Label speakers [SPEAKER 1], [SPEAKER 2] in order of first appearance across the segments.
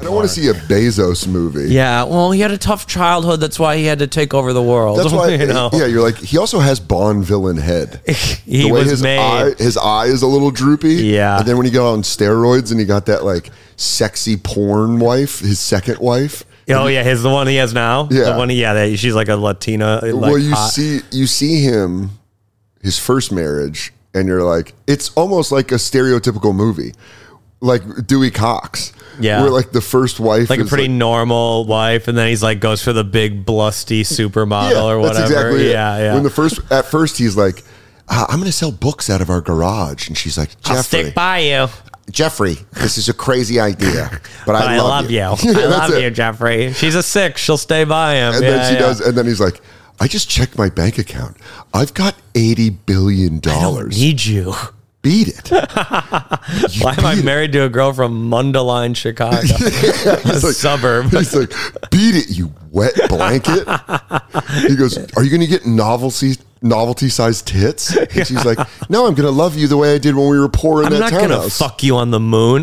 [SPEAKER 1] I want to see a Bezos movie.
[SPEAKER 2] Yeah, well, he had a tough childhood. That's why he had to take over the world.
[SPEAKER 1] That's why,
[SPEAKER 2] you know?
[SPEAKER 1] Yeah, you're like, he also has Bond villain head.
[SPEAKER 2] He
[SPEAKER 1] the way
[SPEAKER 2] was made.
[SPEAKER 1] his eye is a little droopy.
[SPEAKER 2] Yeah.
[SPEAKER 1] And then when he got on steroids and he got that like sexy porn wife, his second wife.
[SPEAKER 2] Oh yeah, the one he has now.
[SPEAKER 1] Yeah.
[SPEAKER 2] The one she's like a Latina. Like,
[SPEAKER 1] well, you see him, his first marriage, and you're like, it's almost like a stereotypical movie, like Dewey Cox.
[SPEAKER 2] Yeah.
[SPEAKER 1] Where like the first wife
[SPEAKER 2] like a
[SPEAKER 1] is
[SPEAKER 2] pretty normal wife, and then he's like goes for the big blusty supermodel or whatever.
[SPEAKER 1] That's exactly it.
[SPEAKER 2] Yeah.
[SPEAKER 1] When at first he's like, I'm going to sell books out of our garage, and she's like, Jeffrey,
[SPEAKER 2] I'll stick by you.
[SPEAKER 1] Jeffrey, this is a crazy idea, but I love you.
[SPEAKER 2] I love you, Jeffrey. She's a six. She'll stay by him.
[SPEAKER 1] And then she does, and then he's like, I just checked my bank account. I've got $80 billion.
[SPEAKER 2] I don't need you.
[SPEAKER 1] Beat it.
[SPEAKER 2] Why am I married to a girl from Mundelein, Chicago? A suburb.
[SPEAKER 1] He's like, beat it, you wet blanket. He goes, are you going to get novelty-sized tits? And she's like, no, I'm going to love you the way I did when we were poor in that townhouse.
[SPEAKER 2] I'm not going to fuck you on the moon.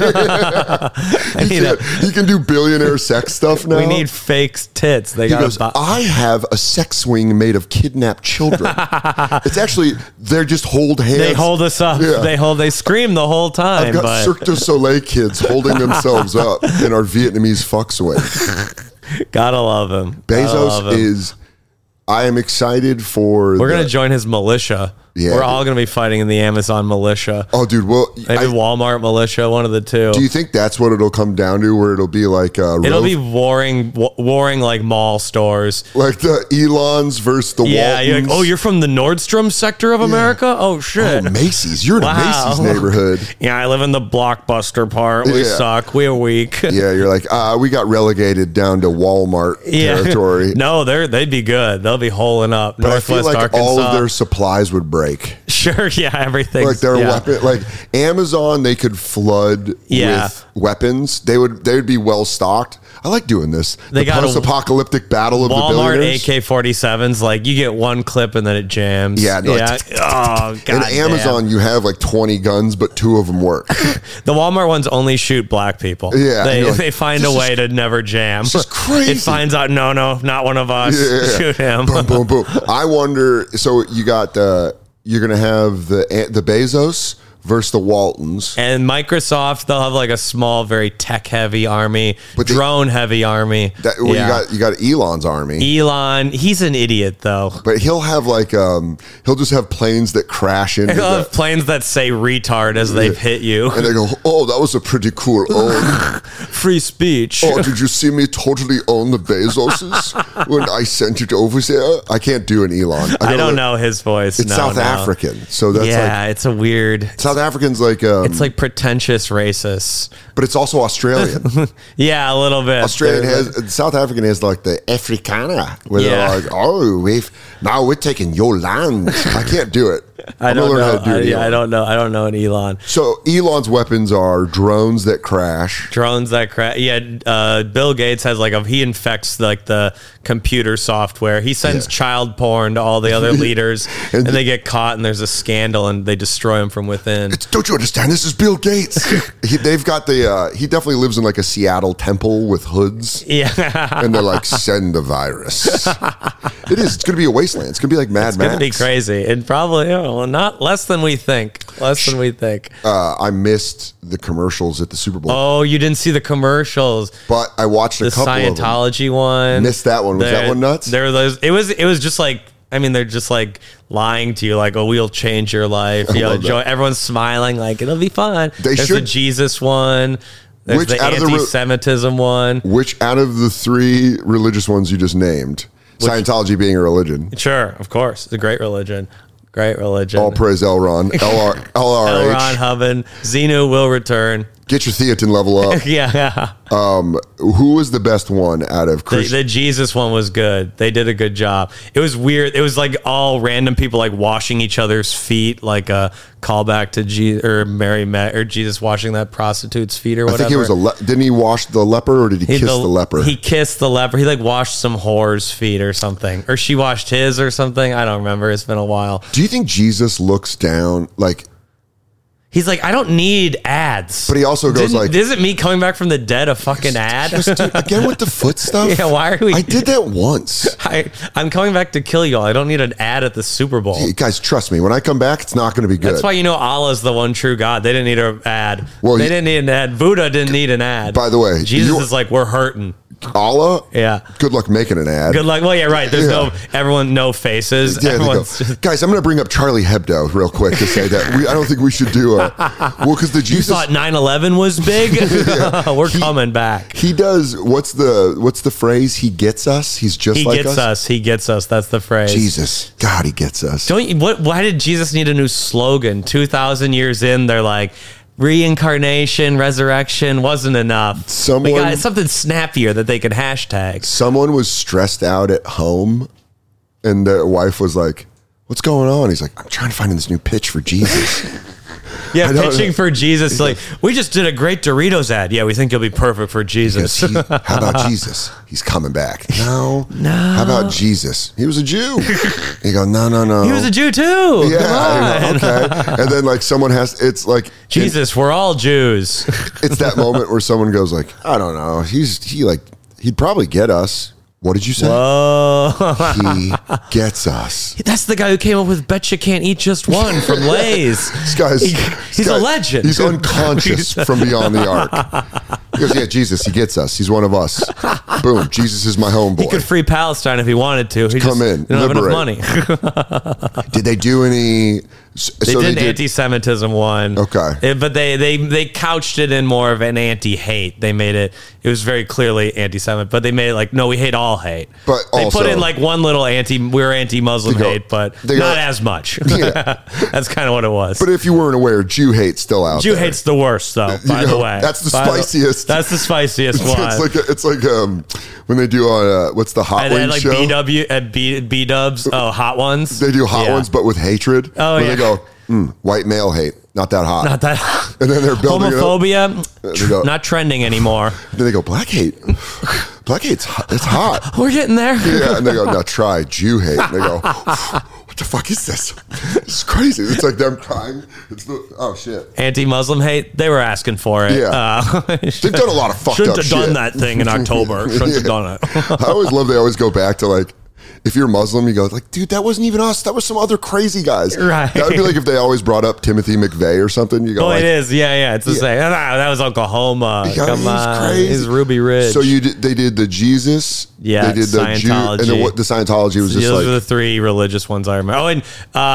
[SPEAKER 1] He can do billionaire sex stuff now.
[SPEAKER 2] We need fake tits.
[SPEAKER 1] He goes, I have a sex swing made of kidnapped children. It's actually, they just hold hands.
[SPEAKER 2] They hold us up. Yeah. They scream the whole time.
[SPEAKER 1] I've got Cirque du Soleil kids holding themselves up in our Vietnamese fuck swing.
[SPEAKER 2] Gotta love him.
[SPEAKER 1] Bezos is, I am excited for...
[SPEAKER 2] We're going to join his militia.
[SPEAKER 1] Yeah,
[SPEAKER 2] we're all going to be fighting in the Amazon militia.
[SPEAKER 1] Oh, dude, well...
[SPEAKER 2] Maybe Walmart militia, one of the two.
[SPEAKER 1] Do you think that's what it'll come down to, where it'll be like...
[SPEAKER 2] it'll be warring like mall stores.
[SPEAKER 1] Like the Elons versus the Waltons.
[SPEAKER 2] Yeah, you're like, you're from the Nordstrom sector of America? Oh, shit.
[SPEAKER 1] Oh, Macy's. You're in a Macy's neighborhood.
[SPEAKER 2] Yeah, I live in the Blockbuster part. We suck. We're weak.
[SPEAKER 1] Yeah, you're like, we got relegated down to Walmart territory.
[SPEAKER 2] No, they'd be good. They'll be holing up.
[SPEAKER 1] But
[SPEAKER 2] Northwest
[SPEAKER 1] I feel like
[SPEAKER 2] Arkansas.
[SPEAKER 1] all of their supplies would break.
[SPEAKER 2] Sure, yeah, everything.
[SPEAKER 1] Like their weapon, like Amazon, they could flood with weapons. They would be well stocked. I like doing this.
[SPEAKER 2] They got
[SPEAKER 1] post-apocalyptic battle of the
[SPEAKER 2] Walmart
[SPEAKER 1] billionaires.
[SPEAKER 2] AK-47s. Like you get one clip and then it jams.
[SPEAKER 1] Yeah, no,
[SPEAKER 2] oh god.
[SPEAKER 1] In Amazon, you have like 20 guns, but 2 of them work.
[SPEAKER 2] The Walmart ones only shoot black people.
[SPEAKER 1] Yeah,
[SPEAKER 2] they find a way to never jam.
[SPEAKER 1] It's just crazy.
[SPEAKER 2] It finds out, no, not one of us.
[SPEAKER 1] Yeah.
[SPEAKER 2] Shoot him.
[SPEAKER 1] Boom, boom, boom. I wonder. So you got you're gonna have the Bezos versus the Waltons.
[SPEAKER 2] And Microsoft, they'll have like a small, very tech-heavy army, drone-heavy army.
[SPEAKER 1] You got Elon's army.
[SPEAKER 2] Elon, he's an idiot though.
[SPEAKER 1] But he'll have like he'll just have planes that crash into.
[SPEAKER 2] He'll have planes that say "retard" as they've hit you,
[SPEAKER 1] and they go, "Oh, that was a pretty cool own."
[SPEAKER 2] Free speech.
[SPEAKER 1] Oh, did you see me totally own the Bezoses when I sent it over there? I can't do an Elon.
[SPEAKER 2] I don't know his voice.
[SPEAKER 1] It's South African, so that's
[SPEAKER 2] it's a weird.
[SPEAKER 1] South African's like
[SPEAKER 2] it's like pretentious racist,
[SPEAKER 1] but it's also Australian.
[SPEAKER 2] Yeah, a little bit.
[SPEAKER 1] South African has like the Afrikaner, where they're like, "Oh, we're taking your land." I can't do it.
[SPEAKER 2] I don't know. I don't know. I don't know an Elon.
[SPEAKER 1] So Elon's weapons are drones that crash.
[SPEAKER 2] Yeah. Bill Gates has he infects like the computer software. He sends child porn to all the other leaders, and they get caught, and there's a scandal, and they destroy him from within.
[SPEAKER 1] Don't you understand? This is Bill Gates. They've got he definitely lives in like a Seattle temple with hoods.
[SPEAKER 2] Yeah.
[SPEAKER 1] And they're like, send the virus. It is. It's going to be a wasteland. It's going to be like Mad Max.
[SPEAKER 2] It's going to be crazy. And probably not less than we think.
[SPEAKER 1] I missed the commercials at the Super Bowl.
[SPEAKER 2] Oh, you didn't see the commercials.
[SPEAKER 1] But I watched a couple
[SPEAKER 2] of them. The Scientology one.
[SPEAKER 1] Missed that one. Was that one nuts?
[SPEAKER 2] There were those. It was just like, I mean, they're just like lying to you, like, "Oh, we'll change your life." Everyone's smiling, like it'll be fun. There's the Jesus one. There's the anti-Semitism one.
[SPEAKER 1] Which out of the 3 religious ones you just named, Scientology being a religion?
[SPEAKER 2] Sure, of course, it's a great religion. Great religion.
[SPEAKER 1] All praise Elron. LRH.
[SPEAKER 2] Elron Hubbin. Xenu will return.
[SPEAKER 1] Get your theatin level up.
[SPEAKER 2] Yeah.
[SPEAKER 1] Who was the best one out of Christian?
[SPEAKER 2] The Jesus one was good. They did a good job. It was weird. It was like all random people like washing each other's feet, like a callback to Jesus or Mary met or Jesus washing that prostitute's feet or whatever.
[SPEAKER 1] I think it was didn't he wash the leper or did he kiss the leper?
[SPEAKER 2] He kissed the leper. He like washed some whore's feet or something, or she washed his or something. I don't remember. It's been a while.
[SPEAKER 1] Do you think Jesus looks down like?
[SPEAKER 2] He's like, I don't need ads.
[SPEAKER 1] But he also goes like,
[SPEAKER 2] isn't me coming back from the dead a fucking ad?
[SPEAKER 1] Dude, again with the foot stuff?
[SPEAKER 2] Yeah, why are we?
[SPEAKER 1] I did that once.
[SPEAKER 2] I'm coming back to kill y'all. I don't need an ad at the Super Bowl.
[SPEAKER 1] Hey, guys, trust me. When I come back, it's not going to be good.
[SPEAKER 2] That's why Allah's the one true God. They didn't need an ad. Well, they didn't need an ad. Buddha didn't need an ad.
[SPEAKER 1] By the way,
[SPEAKER 2] Jesus is like, we're hurting.
[SPEAKER 1] Allah?
[SPEAKER 2] Yeah.
[SPEAKER 1] Good luck making an ad.
[SPEAKER 2] Good luck. Well, yeah, right. There's no faces.
[SPEAKER 1] Yeah, guys, I'm going to bring up Charlie Hebdo real quick to say that I don't think we should do because the Jesus.
[SPEAKER 2] You thought 9/11 was big? We're coming back.
[SPEAKER 1] He does. What's the phrase? He gets us. He's just like us.
[SPEAKER 2] He gets us. That's the phrase.
[SPEAKER 1] Jesus. God, he gets us.
[SPEAKER 2] Why did Jesus need a new slogan? 2,000 years in, they're like, reincarnation, resurrection wasn't enough. We got something snappier that they could hashtag.
[SPEAKER 1] Someone was stressed out at home, and their wife was like, "What's going on?" He's like, "I'm trying to find this new pitch for Jesus."
[SPEAKER 2] Yeah, pitching for Jesus. Like, we just did a great Doritos ad. Yeah, we think you'll be perfect for Jesus.
[SPEAKER 1] How about Jesus? He's coming back. No. How about Jesus? He was a Jew. You go, no.
[SPEAKER 2] He was a Jew too.
[SPEAKER 1] Yeah. Okay. And then like someone it's like
[SPEAKER 2] Jesus. We're all Jews.
[SPEAKER 1] It's that moment where someone goes like, I don't know. He'd probably get us. What did you say?
[SPEAKER 2] Whoa.
[SPEAKER 1] He gets us.
[SPEAKER 2] That's the guy who came up with Bet You Can't Eat Just One from Lay's. He's a legend.
[SPEAKER 1] He's unconscious from beyond the ark. He goes, yeah, Jesus, he gets us. He's one of us. Boom. Jesus is my homeboy.
[SPEAKER 2] He could free Palestine if he wanted to. He
[SPEAKER 1] come in.
[SPEAKER 2] They don't have enough money.
[SPEAKER 1] Did they do any...
[SPEAKER 2] They did an anti-Semitism one.
[SPEAKER 1] Okay.
[SPEAKER 2] But they couched it in more of an anti-hate. They made it was very clearly anti-Semitic, but they made it like, no, we hate all hate.
[SPEAKER 1] But
[SPEAKER 2] they
[SPEAKER 1] also,
[SPEAKER 2] put in like one little we're anti-Muslim hate, but not as much. Yeah. That's kind of what it was.
[SPEAKER 1] But if you weren't aware, Jew hate's still out there.
[SPEAKER 2] Jew hate's the worst, though, by the way.
[SPEAKER 1] That's the spiciest.
[SPEAKER 2] That's the spiciest one.
[SPEAKER 1] It's like when they do on, what's the Hot Wings
[SPEAKER 2] like
[SPEAKER 1] show?
[SPEAKER 2] B-dubs. Oh, Hot Ones.
[SPEAKER 1] They do Hot Ones, but with hatred.
[SPEAKER 2] Oh, yeah.
[SPEAKER 1] They go, white male hate. Not that hot.
[SPEAKER 2] Not that hot.
[SPEAKER 1] And then they're building
[SPEAKER 2] homophobia, not trending anymore.
[SPEAKER 1] Then they go, black hate. Black hate's hot. It's hot.
[SPEAKER 2] We're getting there.
[SPEAKER 1] Yeah, and they go, now try Jew hate. And they go, what the fuck is this? It's crazy. It's like them crying. Oh, shit.
[SPEAKER 2] Anti-Muslim hate, they were asking for it.
[SPEAKER 1] Yeah. They've done a lot of fucked up shit.
[SPEAKER 2] Shouldn't have done that thing in October. Shouldn't have done it.
[SPEAKER 1] I always love they always go back to like, if you're Muslim, you go like, dude, that wasn't even us. That was some other crazy guys.
[SPEAKER 2] Right.
[SPEAKER 1] That would be like if they always brought up Timothy McVeigh or something. You go,
[SPEAKER 2] it is. Yeah. It's the same. That was Oklahoma.
[SPEAKER 1] Yeah, come on. Crazy.
[SPEAKER 2] He's Ruby Ridge.
[SPEAKER 1] So they did the Jesus.
[SPEAKER 2] Yeah.
[SPEAKER 1] They did the
[SPEAKER 2] Scientology.
[SPEAKER 1] Jew, and the Scientology was just
[SPEAKER 2] those
[SPEAKER 1] like.
[SPEAKER 2] Those are the three religious ones I remember. Oh, and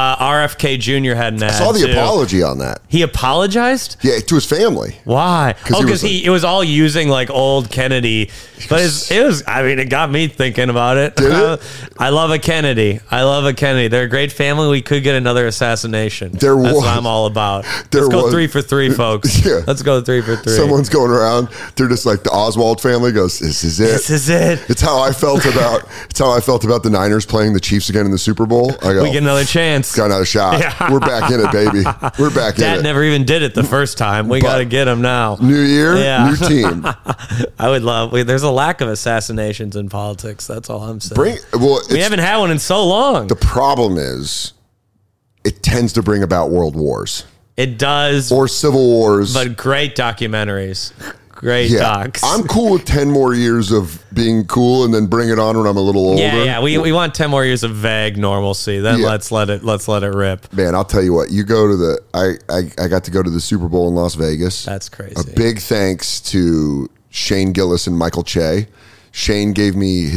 [SPEAKER 2] RFK Jr. had an ad.
[SPEAKER 1] I saw the apology on that.
[SPEAKER 2] He apologized?
[SPEAKER 1] Yeah, to his family.
[SPEAKER 2] Why? Because it was all using like old Kennedy. But it got me thinking about it.
[SPEAKER 1] Did it?
[SPEAKER 2] I love a Kennedy. They're a great family. We could get another assassination. That's what I'm all about. Let's go 3 for 3, folks.
[SPEAKER 1] Yeah.
[SPEAKER 2] Let's go 3 for 3.
[SPEAKER 1] Someone's going around. They're just like the Oswald family goes, this is it.
[SPEAKER 2] This is it.
[SPEAKER 1] It's how I felt about the Niners playing the Chiefs again in the Super Bowl. I go,
[SPEAKER 2] we get another chance.
[SPEAKER 1] Got another shot. Yeah. We're back in it, baby. We're back in it.
[SPEAKER 2] Dad never even did it the first time. We got to get him now.
[SPEAKER 1] New year, new team.
[SPEAKER 2] I would love. There's a lack of assassinations in politics. That's all I'm saying. We haven't had one in so long.
[SPEAKER 1] The problem is, it tends to bring about world wars.
[SPEAKER 2] It does,
[SPEAKER 1] or civil wars.
[SPEAKER 2] But great documentaries. Great docs.
[SPEAKER 1] I'm cool with 10 more years of being cool and then bring it on when I'm a little older.
[SPEAKER 2] Yeah. We want 10 more years of vague normalcy. Then let's let it rip.
[SPEAKER 1] Man, I'll tell you what. You go to I got to go to the Super Bowl in Las Vegas.
[SPEAKER 2] That's crazy.
[SPEAKER 1] A big thanks to Shane Gillis and Michael Che. Shane gave me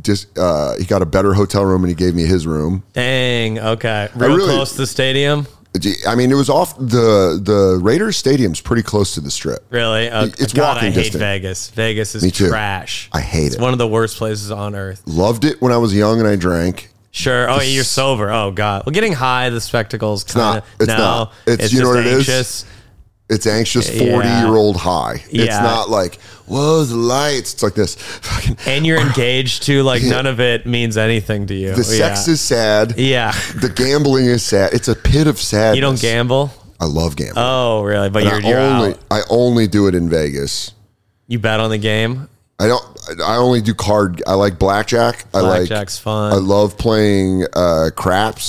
[SPEAKER 1] he got a better hotel room and he gave me his room.
[SPEAKER 2] Dang. Okay. Real close to the stadium.
[SPEAKER 1] I mean, it was off the Raiders stadium's pretty close to the Strip.
[SPEAKER 2] Really?
[SPEAKER 1] It's
[SPEAKER 2] walking
[SPEAKER 1] distance.
[SPEAKER 2] I hate Vegas. Vegas is trash.
[SPEAKER 1] I hate it.
[SPEAKER 2] It's one of the worst places on earth.
[SPEAKER 1] Loved it when I was young and I drank.
[SPEAKER 2] Sure. Oh, you're sober. Oh God. Well, getting high, the spectacles.
[SPEAKER 1] It's not. It's you know what anxious. It is? It's anxious 40-year-old high. Yeah. It's not like, whoa, the lights. It's like this.
[SPEAKER 2] And you're engaged to like none of it means anything to you.
[SPEAKER 1] The sex is sad.
[SPEAKER 2] Yeah.
[SPEAKER 1] The gambling is sad. It's a pit of sadness.
[SPEAKER 2] You don't gamble?
[SPEAKER 1] I love gambling.
[SPEAKER 2] Oh, really? But you're out.
[SPEAKER 1] I only do it in Vegas.
[SPEAKER 2] You bet on the game?
[SPEAKER 1] I only do card. I like blackjack.
[SPEAKER 2] Blackjack's fun.
[SPEAKER 1] I love playing craps.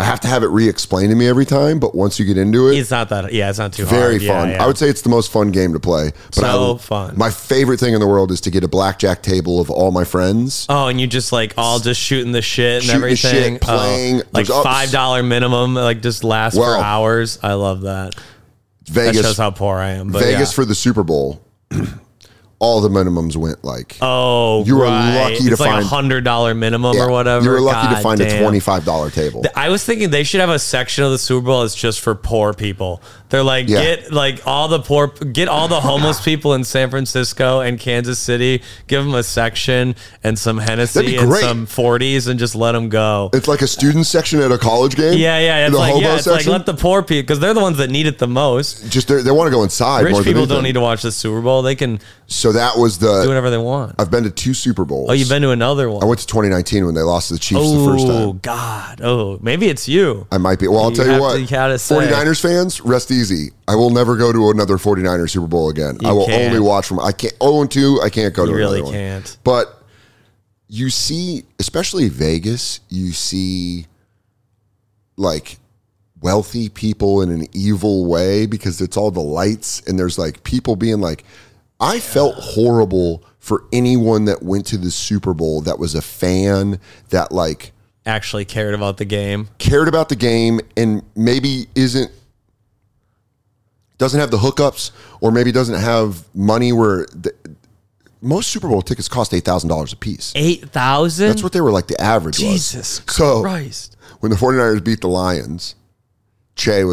[SPEAKER 1] I have to have it re-explained to me every time, but once you get into it,
[SPEAKER 2] it's not that. Yeah, it's not too
[SPEAKER 1] very
[SPEAKER 2] hard.
[SPEAKER 1] fun.
[SPEAKER 2] Yeah.
[SPEAKER 1] I would say it's the most fun game to play. But
[SPEAKER 2] fun.
[SPEAKER 1] My favorite thing in the world is to get a blackjack table of all my friends.
[SPEAKER 2] Oh, and you just like all just shooting the shit and
[SPEAKER 1] Shooting
[SPEAKER 2] everything.
[SPEAKER 1] Shit, playing.
[SPEAKER 2] Like $5 minimum, like just lasts for hours. I love that.
[SPEAKER 1] Vegas,
[SPEAKER 2] that shows how poor I am. But
[SPEAKER 1] Vegas for the Super Bowl. All the minimums went like,
[SPEAKER 2] you were lucky to find $100 minimum or whatever.
[SPEAKER 1] You were lucky to find a $25 table.
[SPEAKER 2] I was thinking they should have a section of the Super Bowl that's just for poor people. They're like, get all the homeless people in San Francisco and Kansas City, give them a section and some Hennessy and some 40s and just let them go.
[SPEAKER 1] It's like a student section at a college game.
[SPEAKER 2] Yeah. It's like let the poor people, because they're the ones that need it the most.
[SPEAKER 1] Just they want to go inside.
[SPEAKER 2] Rich people don't need to watch the Super Bowl. They can.
[SPEAKER 1] So that was do
[SPEAKER 2] whatever they want.
[SPEAKER 1] I've been to 2 Super Bowls.
[SPEAKER 2] Oh, you've been to another one.
[SPEAKER 1] I went to 2019 when they lost to the Chiefs the first time.
[SPEAKER 2] Oh, God. Oh, maybe it's you.
[SPEAKER 1] I might be. Well, I'll tell you what. 49ers fans, rest easy. I will never go to another 49ers Super Bowl again. I will only watch from. I can't. 0-2. I can't go to another one. You really can't. But you see, especially Vegas, you see like wealthy people in an evil way because it's all the lights and there's like people being like, I felt horrible for anyone that went to the Super Bowl that was a fan that like
[SPEAKER 2] actually cared about the game
[SPEAKER 1] and maybe doesn't have the hookups or maybe doesn't have money where most Super Bowl tickets cost $8,000 a piece.
[SPEAKER 2] $8,000?
[SPEAKER 1] That's what they were like the average was.
[SPEAKER 2] Jesus Christ.
[SPEAKER 1] So when the 49ers beat the Lions, Che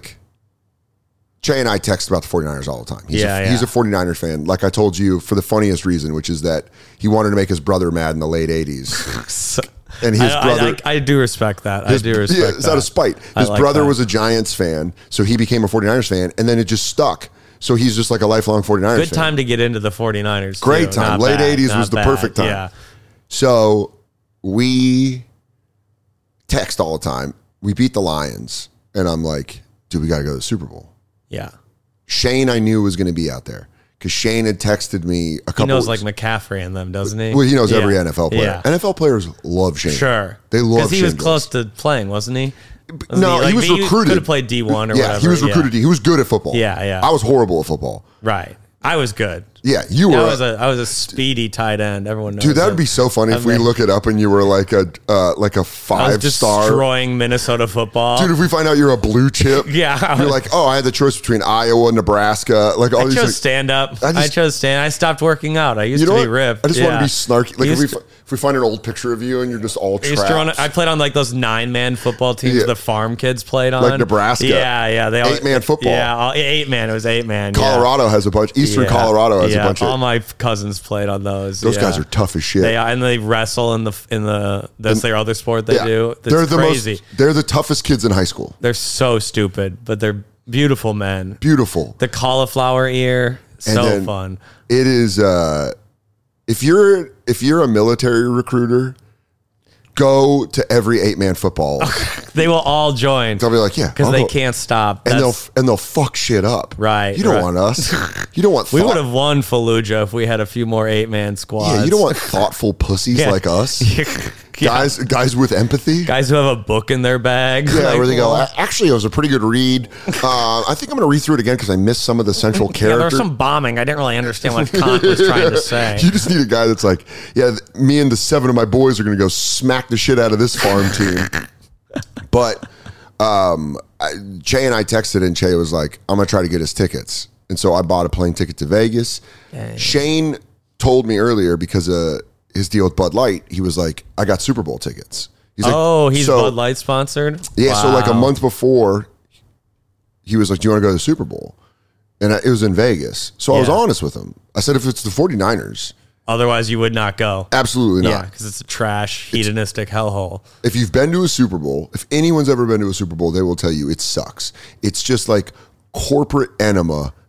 [SPEAKER 1] and I text about the 49ers all the time. He's a 49ers fan. Like I told you, for the funniest reason, which is that he wanted to make his brother mad in the late 80s. And his brother...
[SPEAKER 2] I do respect that.
[SPEAKER 1] It's out of spite. His brother was a Giants fan, so he became a 49ers fan, and then it just stuck. So he's just like a lifelong 49ers fan.
[SPEAKER 2] Good time to get into the 49ers, too.
[SPEAKER 1] Great time. Late 80s was the perfect time. Yeah. So we text all the time. We beat the Lions, and I'm like, dude, we got to go to the Super Bowl.
[SPEAKER 2] Yeah.
[SPEAKER 1] Shane, I knew was going to be out there because Shane had texted me a couple.
[SPEAKER 2] He knows like McCaffrey and them, doesn't he?
[SPEAKER 1] Well, he knows every NFL player. Yeah. NFL players love Shane.
[SPEAKER 2] Sure.
[SPEAKER 1] They love Shane.
[SPEAKER 2] Because he was close to playing, wasn't he?
[SPEAKER 1] He was recruited.
[SPEAKER 2] He could have played D1 or whatever.
[SPEAKER 1] Yeah, he was recruited. He was good at football.
[SPEAKER 2] Yeah.
[SPEAKER 1] I was horrible at football.
[SPEAKER 2] Right. I was good.
[SPEAKER 1] Yeah, you were.
[SPEAKER 2] I was a speedy tight end. Everyone knows.
[SPEAKER 1] Dude, that would be so funny if we look it up and you were like a 5-star
[SPEAKER 2] destroying Minnesota football.
[SPEAKER 1] Dude, if we find out you're a blue chip, you're like, I had the choice between Iowa, Nebraska, like all these.
[SPEAKER 2] I chose stand up. I chose stand. I stopped working out. I used to be ripped.
[SPEAKER 1] I just want to be snarky. Like if we find an old picture of you and you're just all trapped.
[SPEAKER 2] I played on like those 9-man football teams the farm kids played on,
[SPEAKER 1] like Nebraska.
[SPEAKER 2] Yeah. They all
[SPEAKER 1] 8-man football.
[SPEAKER 2] Yeah, 8-man. It was 8-man.
[SPEAKER 1] Colorado has a bunch. Eastern Colorado has a bunch.
[SPEAKER 2] All my cousins played on those.
[SPEAKER 1] Those guys are tough as shit.
[SPEAKER 2] They are, and they wrestle that's their other sport they do.
[SPEAKER 1] They're crazy. They're the toughest kids in high school.
[SPEAKER 2] They're so stupid, but they're beautiful men.
[SPEAKER 1] Beautiful.
[SPEAKER 2] The cauliflower ear, so fun.
[SPEAKER 1] It is. If you're a military recruiter, go to every 8-man football.
[SPEAKER 2] They will all join.
[SPEAKER 1] They'll be like,
[SPEAKER 2] because they can't stop,
[SPEAKER 1] and they'll fuck shit up.
[SPEAKER 2] Right.
[SPEAKER 1] You don't want us. You don't want.
[SPEAKER 2] We would have won Fallujah if we had a few more 8-man squads.
[SPEAKER 1] Yeah, you don't want thoughtful pussies like us. Guys with empathy.
[SPEAKER 2] Guys who have a book in their bag.
[SPEAKER 1] Yeah, where they go, actually, it was a pretty good read. I think I'm going to read through it again because I missed some of the central character.
[SPEAKER 2] There was some bombing. I didn't really understand what Kant was trying to say.
[SPEAKER 1] You just need a guy that's like, me and the 7 of my boys are going to go smack the shit out of this farm team. But Che and I texted, and Che was like, I'm going to try to get us tickets. And so I bought a plane ticket to Vegas. Dang. Shane told me earlier because his deal with Bud Light, he was like, I got Super Bowl tickets.
[SPEAKER 2] He's Bud Light sponsored?
[SPEAKER 1] Yeah, wow. So like a month before, he was like, do you want to go to the Super Bowl? And it was in Vegas. So I was honest with him. I said, if it's the 49ers.
[SPEAKER 2] Otherwise, you would not go.
[SPEAKER 1] Absolutely not.
[SPEAKER 2] Yeah, because it's a trash, hedonistic hellhole.
[SPEAKER 1] If you've been to a Super Bowl, if anyone's ever been to a Super Bowl, they will tell you it sucks. It's just like corporate enema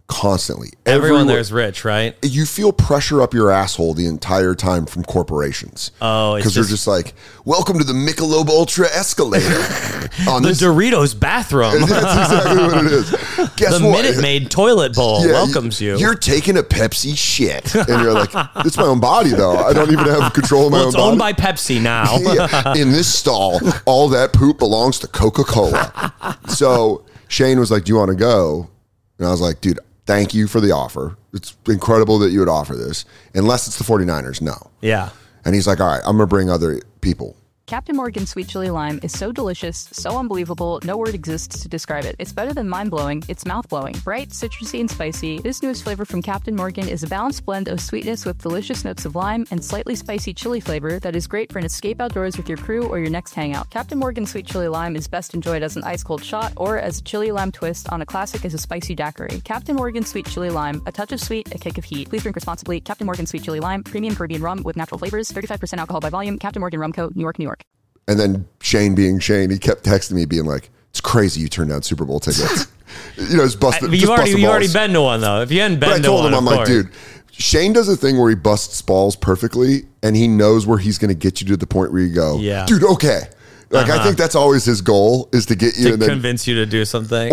[SPEAKER 1] constantly.
[SPEAKER 2] Everyone there's rich, right?
[SPEAKER 1] You feel pressure up your asshole the entire time from corporations.
[SPEAKER 2] Oh,
[SPEAKER 1] because they're just like, welcome to the Michelob Ultra escalator.
[SPEAKER 2] On the Doritos bathroom.
[SPEAKER 1] That's exactly what it is. Guess
[SPEAKER 2] the Minute Maid toilet bowl welcomes you.
[SPEAKER 1] You're taking a Pepsi shit. And you're like, it's my own body, though. I don't even have control of my own body.
[SPEAKER 2] It's owned by Pepsi now.
[SPEAKER 1] In this stall, all that poop belongs to Coca-Cola. So Shane was like, do you want to go? And I was like, dude, thank you for the offer. It's incredible that you would offer this. Unless it's the 49ers, no.
[SPEAKER 2] Yeah.
[SPEAKER 1] And he's like, all right, I'm going to bring other people.
[SPEAKER 3] Captain Morgan Sweet Chili Lime is so delicious, so unbelievable, no word exists to describe it. It's better than mind-blowing, it's mouth-blowing. Bright, citrusy, and spicy, this newest flavor from Captain Morgan is a balanced blend of sweetness with delicious notes of lime and slightly spicy chili flavor that is great for an escape outdoors with your crew or your next hangout. Captain Morgan Sweet Chili Lime is best enjoyed as an ice-cold shot or as a chili lime twist on a classic as a spicy daiquiri. Captain Morgan Sweet Chili Lime, a touch of sweet, a kick of heat. Please drink responsibly. Captain Morgan Sweet Chili Lime, premium Caribbean rum with natural flavors, 35% alcohol by volume. Captain Morgan Rum Co., New York, New York.
[SPEAKER 1] And then Shane being Shane, he kept texting me being like, it's crazy you turned down Super Bowl tickets. It's busted.
[SPEAKER 2] You've already been to one, though. If you hadn't been to one,
[SPEAKER 1] I told him, I'm like, dude, Shane does a thing where he busts balls perfectly, and he knows where he's going to get you to the point where you go, dude, okay. Like, I think that's always his goal, is to get you.
[SPEAKER 2] To convince you to do something.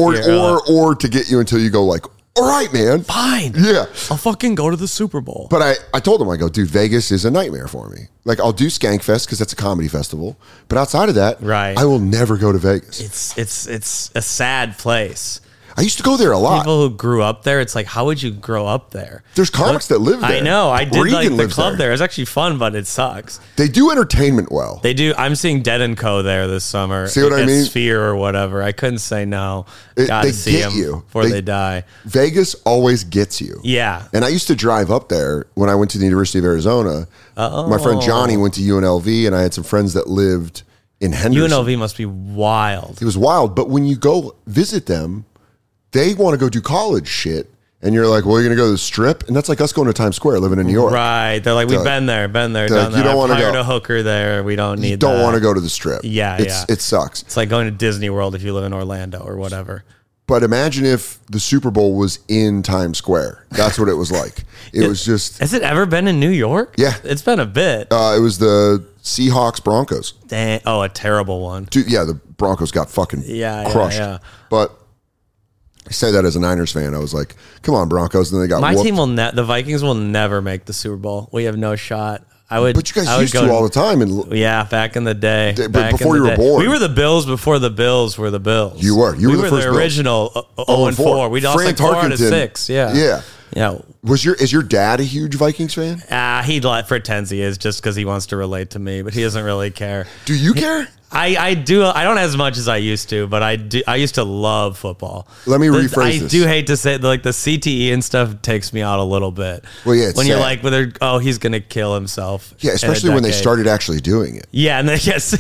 [SPEAKER 1] Or to get you until you go like, all right, man.
[SPEAKER 2] Fine.
[SPEAKER 1] Yeah.
[SPEAKER 2] I'll fucking go to the Super Bowl.
[SPEAKER 1] But I told him, I go, dude, Vegas is a nightmare for me. Like, I'll do Skankfest because that's a comedy festival. But outside of that, I will never go to Vegas.
[SPEAKER 2] It's a sad place.
[SPEAKER 1] I used to go there a lot.
[SPEAKER 2] People who grew up there, it's like, how would you grow up there?
[SPEAKER 1] There's comics that live there.
[SPEAKER 2] I know. I did like the club there. It's actually fun, but it sucks.
[SPEAKER 1] They do entertainment well.
[SPEAKER 2] They do. I'm seeing Dead & Co. there this summer.
[SPEAKER 1] See what I mean?
[SPEAKER 2] Sphere or whatever. I couldn't say no. Got to see them before they die.
[SPEAKER 1] Vegas always gets you.
[SPEAKER 2] Yeah.
[SPEAKER 1] And I used to drive up there when I went to the University of Arizona. My friend Johnny went to UNLV, and I had some friends that lived in Henderson.
[SPEAKER 2] UNLV must be wild.
[SPEAKER 1] It was wild. But when you go visit them, they want to go do college shit. And you're like, well, you're going to go to the Strip? And that's like us going to Time Square, living in New York.
[SPEAKER 2] Right. They're like, we've been there, done that.
[SPEAKER 1] You don't want to go.
[SPEAKER 2] Hired a hooker there. We don't need that.
[SPEAKER 1] You don't want to go to the Strip.
[SPEAKER 2] Yeah,
[SPEAKER 1] It sucks.
[SPEAKER 2] It's like going to Disney World if you live in Orlando or whatever.
[SPEAKER 1] But imagine if the Super Bowl was in Times Square. That's what it was like. It was just...
[SPEAKER 2] Has it ever been in New York?
[SPEAKER 1] Yeah.
[SPEAKER 2] It's been a bit.
[SPEAKER 1] It was the Seahawks Broncos.
[SPEAKER 2] Dang. Oh, a terrible one.
[SPEAKER 1] Dude, yeah, the Broncos got fucking crushed. Yeah. But... I say that as a Niners fan. I was like, come on, Broncos. And then they got
[SPEAKER 2] my team will the Vikings will never make the Super Bowl. We have no shot.
[SPEAKER 1] But you guys used to all the time.
[SPEAKER 2] Yeah, back in the day.
[SPEAKER 1] But before you were born.
[SPEAKER 2] We were the Bills before the Bills were the Bills.
[SPEAKER 1] You were. You were the first
[SPEAKER 2] the original 0-4. We lost like 4 out of 6. Yeah. Is
[SPEAKER 1] your dad a huge Vikings fan?
[SPEAKER 2] He pretends he is just because he wants to relate to me, but he doesn't really care.
[SPEAKER 1] Do you care?
[SPEAKER 2] I do. I don't as much as I used to, but I do. I used to love football.
[SPEAKER 1] Let me rephrase this.
[SPEAKER 2] I do hate to say like the CTE and stuff takes me out a little bit.
[SPEAKER 1] Well, yeah,
[SPEAKER 2] when you're like, he's gonna kill himself.
[SPEAKER 1] Yeah, especially when they started actually doing it.
[SPEAKER 2] Yeah, and then yes,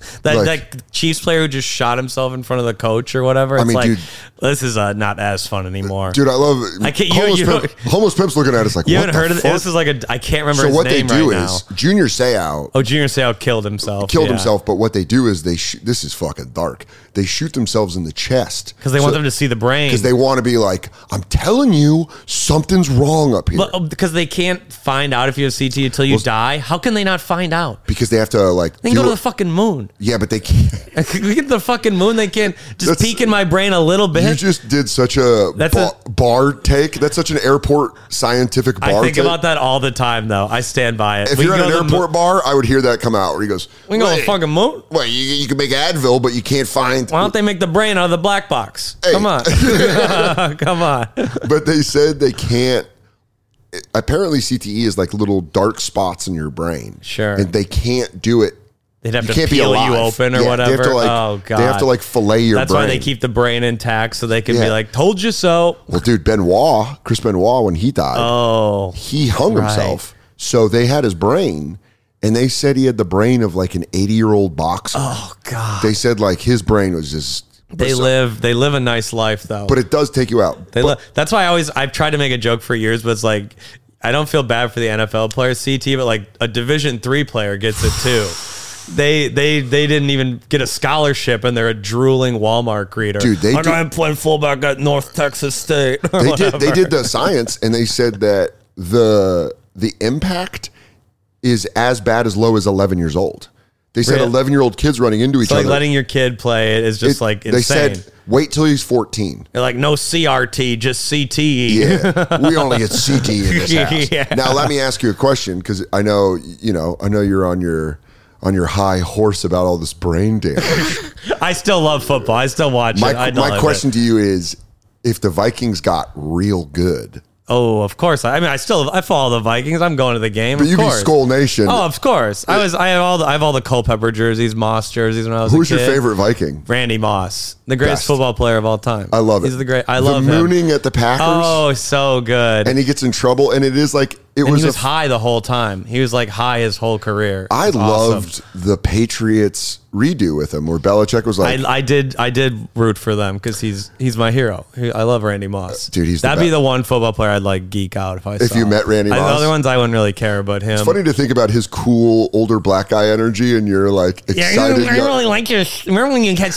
[SPEAKER 2] that Chiefs player who just shot himself in front of the coach or whatever. It's dude, this is not as fun anymore.
[SPEAKER 1] Dude, I love it.
[SPEAKER 2] I can't.
[SPEAKER 1] Homeless Pimp's looking at us like,
[SPEAKER 2] you haven't heard of it? This is like I can't remember his name right now. So what they do is
[SPEAKER 1] Junior Seau.
[SPEAKER 2] Oh, Junior Seau killed himself.
[SPEAKER 1] But what they do is this is fucking dark. They shoot themselves in the chest
[SPEAKER 2] because they want them to see the brain.
[SPEAKER 1] Because they want to be like, I'm telling you, something's wrong up here.
[SPEAKER 2] But because they can't find out if you have CT until you die. How can they not find out?
[SPEAKER 1] Because they have to
[SPEAKER 2] They can go to the fucking moon.
[SPEAKER 1] Yeah, but they can't.
[SPEAKER 2] We get the fucking moon. They can't just peek in my brain a little bit.
[SPEAKER 1] You just did such a bar take. That's such an airport scientific bar take.
[SPEAKER 2] I think about that all the time, though. I stand by it.
[SPEAKER 1] If you're at an airport bar, I would hear that come out where he goes,
[SPEAKER 2] we can go to the fucking moon?
[SPEAKER 1] Well, you can make Advil, but you can't find...
[SPEAKER 2] Why don't they make the brain out of the black box? Hey. Come on. Come on.
[SPEAKER 1] But they said they can't... Apparently CTE is like little dark spots in your brain.
[SPEAKER 2] Sure.
[SPEAKER 1] And they can't do it.
[SPEAKER 2] They'd have to peel you open or whatever.
[SPEAKER 1] They have to
[SPEAKER 2] God.
[SPEAKER 1] They have to fillet your brain.
[SPEAKER 2] That's why they keep the brain intact so they can be like, told you so.
[SPEAKER 1] Well, dude, Chris Benoit, when he died, he hung himself. So they had his brain, and they said he had the brain of like an 80-year-old boxer.
[SPEAKER 2] Oh, God.
[SPEAKER 1] They said like his brain was just...
[SPEAKER 2] They live a nice life, though.
[SPEAKER 1] But it does take you out.
[SPEAKER 2] That's why I've tried to make a joke for years, but it's like, I don't feel bad for the NFL player CT, but like a Division III player gets it too. They didn't even get a scholarship, and they're a drooling Walmart greeter.
[SPEAKER 1] Dude, I'm
[SPEAKER 2] playing fullback at North Texas State.
[SPEAKER 1] They did the science, and they said that the impact is as bad as low as 11 years old. They said 11-year-old kids running into each other.
[SPEAKER 2] Like letting your kid play it is just like insane.
[SPEAKER 1] They said wait till he's 14.
[SPEAKER 2] They're like, no CRT, just CTE.
[SPEAKER 1] Yeah, we only get CTE in this house. Yeah. Now let me ask you a question, because I know you're on your high horse about all this brain damage.
[SPEAKER 2] I still love football. I still watch it.
[SPEAKER 1] My question to you is, if the Vikings got real good.
[SPEAKER 2] Oh, of course. I mean, I follow the Vikings. I'm going to the game.
[SPEAKER 1] But you be Skull Nation.
[SPEAKER 2] Oh, of course. I have all the Culpepper jerseys, Moss jerseys when I was
[SPEAKER 1] a kid. Who's your favorite Viking?
[SPEAKER 2] Randy Moss, the greatest football player of all time.
[SPEAKER 1] I love it.
[SPEAKER 2] He's the great. I love him.
[SPEAKER 1] The mooning at the Packers.
[SPEAKER 2] Oh, so good.
[SPEAKER 1] And he gets in trouble, and it is like he was
[SPEAKER 2] high the whole time. He was like high his whole career.
[SPEAKER 1] I loved the Patriots redo with him, where Belichick was like,
[SPEAKER 2] I did root for them because he's my hero. I love Randy Moss.
[SPEAKER 1] Dude,
[SPEAKER 2] that'd be the one football player I'd like geek out if I saw.
[SPEAKER 1] If you met Randy Moss.
[SPEAKER 2] The other ones I wouldn't really care, but him.
[SPEAKER 1] It's funny to think about his cool older black guy energy, and you're like excited.
[SPEAKER 2] I really like your. Remember when you had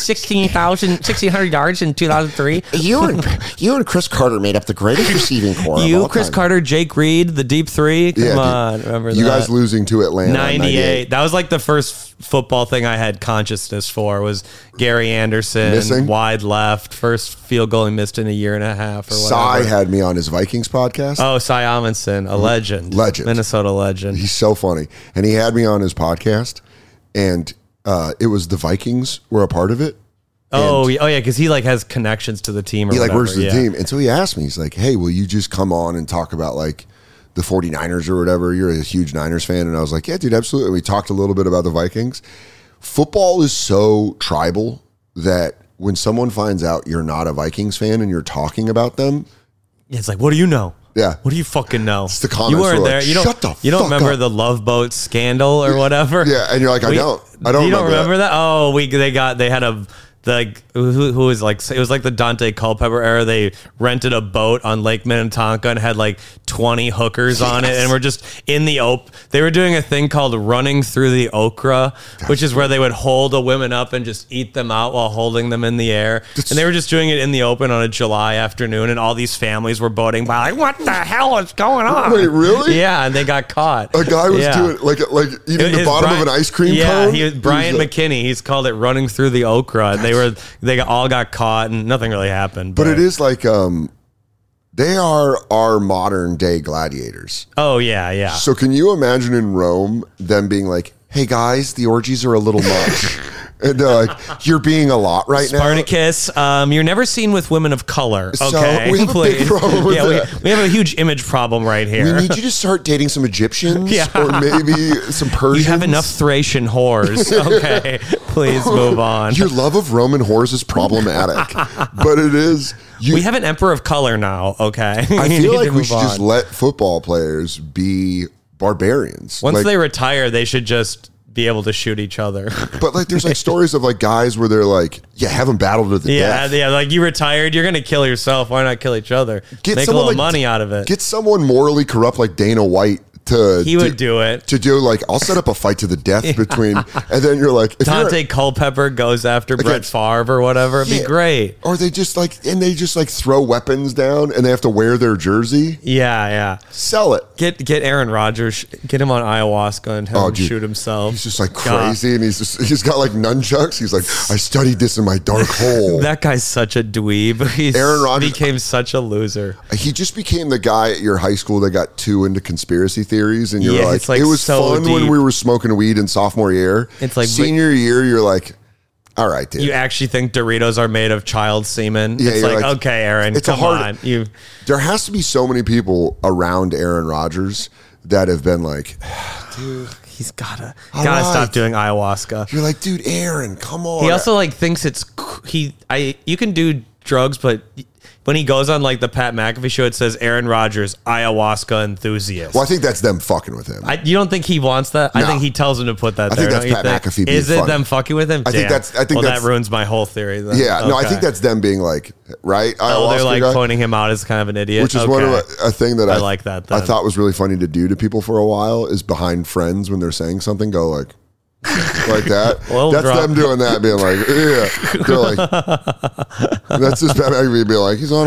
[SPEAKER 2] 1,600 yards in 2003?
[SPEAKER 4] You and Chris Carter made up the greatest receiving core.
[SPEAKER 2] You, Chris Carter, Jake Reed, the deep three. Come on, remember that?
[SPEAKER 1] You guys losing to Atlanta
[SPEAKER 2] 98. That was like the first football thing I had consciousness for, was Gary Anderson
[SPEAKER 1] missing
[SPEAKER 2] wide left, first field goal he missed in a year and a half or whatever.
[SPEAKER 1] Cy had me on his Vikings podcast.
[SPEAKER 2] Oh, Cy Amundsen, a legend, Minnesota legend.
[SPEAKER 1] He's so funny, and he had me on his podcast, and it was the Vikings were a part of it.
[SPEAKER 2] Oh yeah, because he like has connections to the team.
[SPEAKER 1] He like works with the team, and so he asked me, he's like, "Hey, will you just come on and talk about like the 49ers or whatever? You're a huge Niners fan." And I was like, "Yeah, dude, absolutely." We talked a little bit about the Vikings. Football is so tribal that when someone finds out you're not a Vikings fan and you're talking about them,
[SPEAKER 2] it's like, what do you know?
[SPEAKER 1] Yeah.
[SPEAKER 2] What do you fucking know?
[SPEAKER 1] It's the comments.
[SPEAKER 2] You weren't there.
[SPEAKER 1] Like,
[SPEAKER 2] you don't remember the Love Boat scandal or whatever?
[SPEAKER 1] Yeah, and you're like, I don't
[SPEAKER 2] You don't remember that? Oh, they had a who was like, it was like the Dante Culpepper era. They rented a boat on Lake Minnetonka and had like 20 hookers on it, and we're just in the they were doing a thing called running through the okra, which is where they would hold the women up and just eat them out while holding them in the air. And they were just doing it in the open on a July afternoon, and all these families were boating by like, what the hell is going on?
[SPEAKER 1] Wait, really?
[SPEAKER 2] Yeah, and they got caught.
[SPEAKER 1] A guy was doing like eating the bottom of an ice cream cone?
[SPEAKER 2] Yeah, Brian McKinney. He's called it running through the okra. And they all got caught, and nothing really happened.
[SPEAKER 1] But it is like they are our modern day gladiators.
[SPEAKER 2] Oh yeah.
[SPEAKER 1] So can you imagine in Rome them being like, "Hey guys, the orgies are a little much." And they're like, "You're being a lot right
[SPEAKER 2] Spartacus,
[SPEAKER 1] now."
[SPEAKER 2] You're never seen with women of color. Okay,
[SPEAKER 1] so we have a big problem with that.
[SPEAKER 2] We have a huge image problem right here.
[SPEAKER 1] We need you to start dating some Egyptians or maybe some Persians.
[SPEAKER 2] You have enough Thracian whores. Okay, please move on.
[SPEAKER 1] Your love of Roman whores is problematic, but it is.
[SPEAKER 2] We have an emperor of color now. Okay,
[SPEAKER 1] I feel like we should just let football players be barbarians.
[SPEAKER 2] Once they retire, they should just be able to shoot each other.
[SPEAKER 1] But like there's like stories of like guys where they're like, you haven't battled to the death.
[SPEAKER 2] Yeah, like you retired, you're gonna kill yourself. Why not kill each other? Make a little money out of it.
[SPEAKER 1] Get someone morally corrupt like Dana White
[SPEAKER 2] he would do it.
[SPEAKER 1] To do like, I'll set up a fight to the death between, and then you're like,
[SPEAKER 2] Dante Culpepper goes after Brett Favre or whatever. It'd be great.
[SPEAKER 1] Or they just like throw weapons down and they have to wear their jersey.
[SPEAKER 2] Yeah.
[SPEAKER 1] Sell it.
[SPEAKER 2] Get Aaron Rodgers, get him on ayahuasca and have him shoot himself.
[SPEAKER 1] He's just like crazy, and he's got like nunchucks. He's like, I studied this in my dark hole.
[SPEAKER 2] That guy's such a dweeb. Aaron Rodgers became such a loser.
[SPEAKER 1] He just became the guy at your high school that got too into conspiracy theories, and you're like, it was so fun when we were smoking weed in sophomore year.
[SPEAKER 2] It's like
[SPEAKER 1] senior year, you're like, all right, dude.
[SPEAKER 2] You actually think Doritos are made of child semen?
[SPEAKER 1] Yeah,
[SPEAKER 2] it's like, okay, Aaron, come on.
[SPEAKER 1] There has to be so many people around Aaron Rodgers that have been like, dude,
[SPEAKER 2] he's gotta stop doing ayahuasca.
[SPEAKER 1] You're like, dude, Aaron, come on.
[SPEAKER 2] He also like thinks you can do drugs, but when he goes on like the Pat McAfee show, it says Aaron Rodgers, ayahuasca enthusi.
[SPEAKER 1] Well, I think that's them fucking with him.
[SPEAKER 2] You don't think he wants that? No. I think he tells him to put that there.
[SPEAKER 1] I think that's Pat McAfee being
[SPEAKER 2] Is it them fucking with him?
[SPEAKER 1] I think
[SPEAKER 2] that ruins my whole theory then.
[SPEAKER 1] Yeah, okay. No, I think that's them being like, right?
[SPEAKER 2] They're like pointing him out as kind of an idiot.
[SPEAKER 1] Which is one of a thing that I
[SPEAKER 2] like that then.
[SPEAKER 1] I thought was really funny to do to people for a while is behind friends when they're saying something, go like, like that. That's them doing that, being like, yeah. They're like, that's just Pat McAfee being like, he's on.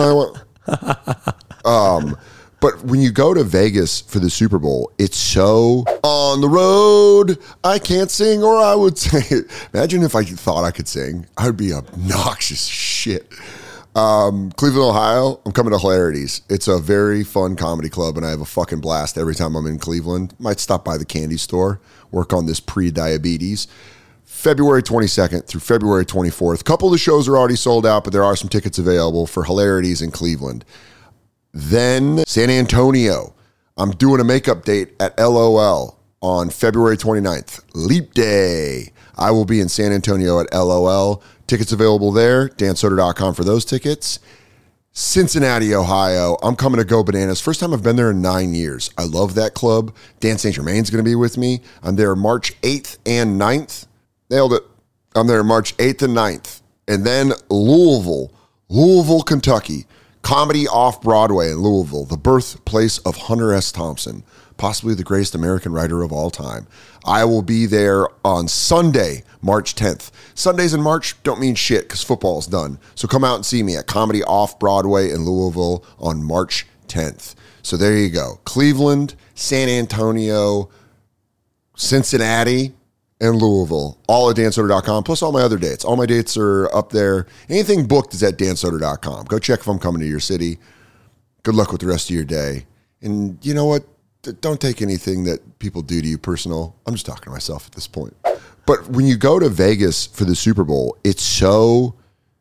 [SPEAKER 1] But when you go to Vegas for the Super Bowl, it's so on the road. I can't sing, or I would say, imagine if I thought I could sing. I would be obnoxious shit. Cleveland, Ohio, I'm coming to Hilarities. It's a very fun comedy club, and I have a fucking blast every time I'm in Cleveland. Might stop by the candy store, work on this pre-diabetes. February 22nd through February 24th. A couple of the shows are already sold out, but there are some tickets available for Hilarities in Cleveland. Then San Antonio. I'm doing a makeup date at LOL on February 29th. Leap Day. I will be in San Antonio at LOL. Tickets available there. dansoder.com for those tickets. Cincinnati, Ohio. I'm coming to Go Bananas. First time I've been there in 9 years. I love that club. Dan St. Germain's going to be with me. I'm there March 8th and 9th. Nailed it. I'm there March 8th and 9th. And then Louisville, Kentucky. Comedy Off-Broadway in Louisville, the birthplace of Hunter S. Thompson, possibly the greatest American writer of all time. I will be there on Sunday, March 10th. Sundays in March don't mean shit because football is done. So come out and see me at Comedy Off-Broadway in Louisville on March 10th. So there you go. Cleveland, San Antonio, Cincinnati, and Louisville, all at dansoder.com, plus all my other dates. All my dates are up there. Anything booked is at dansoder.com. Go check if I'm coming to your city. Good luck with the rest of your day. And you know what? Don't take anything that people do to you personal. I'm just talking to myself at this point. But when you go to Vegas for the Super Bowl, it's so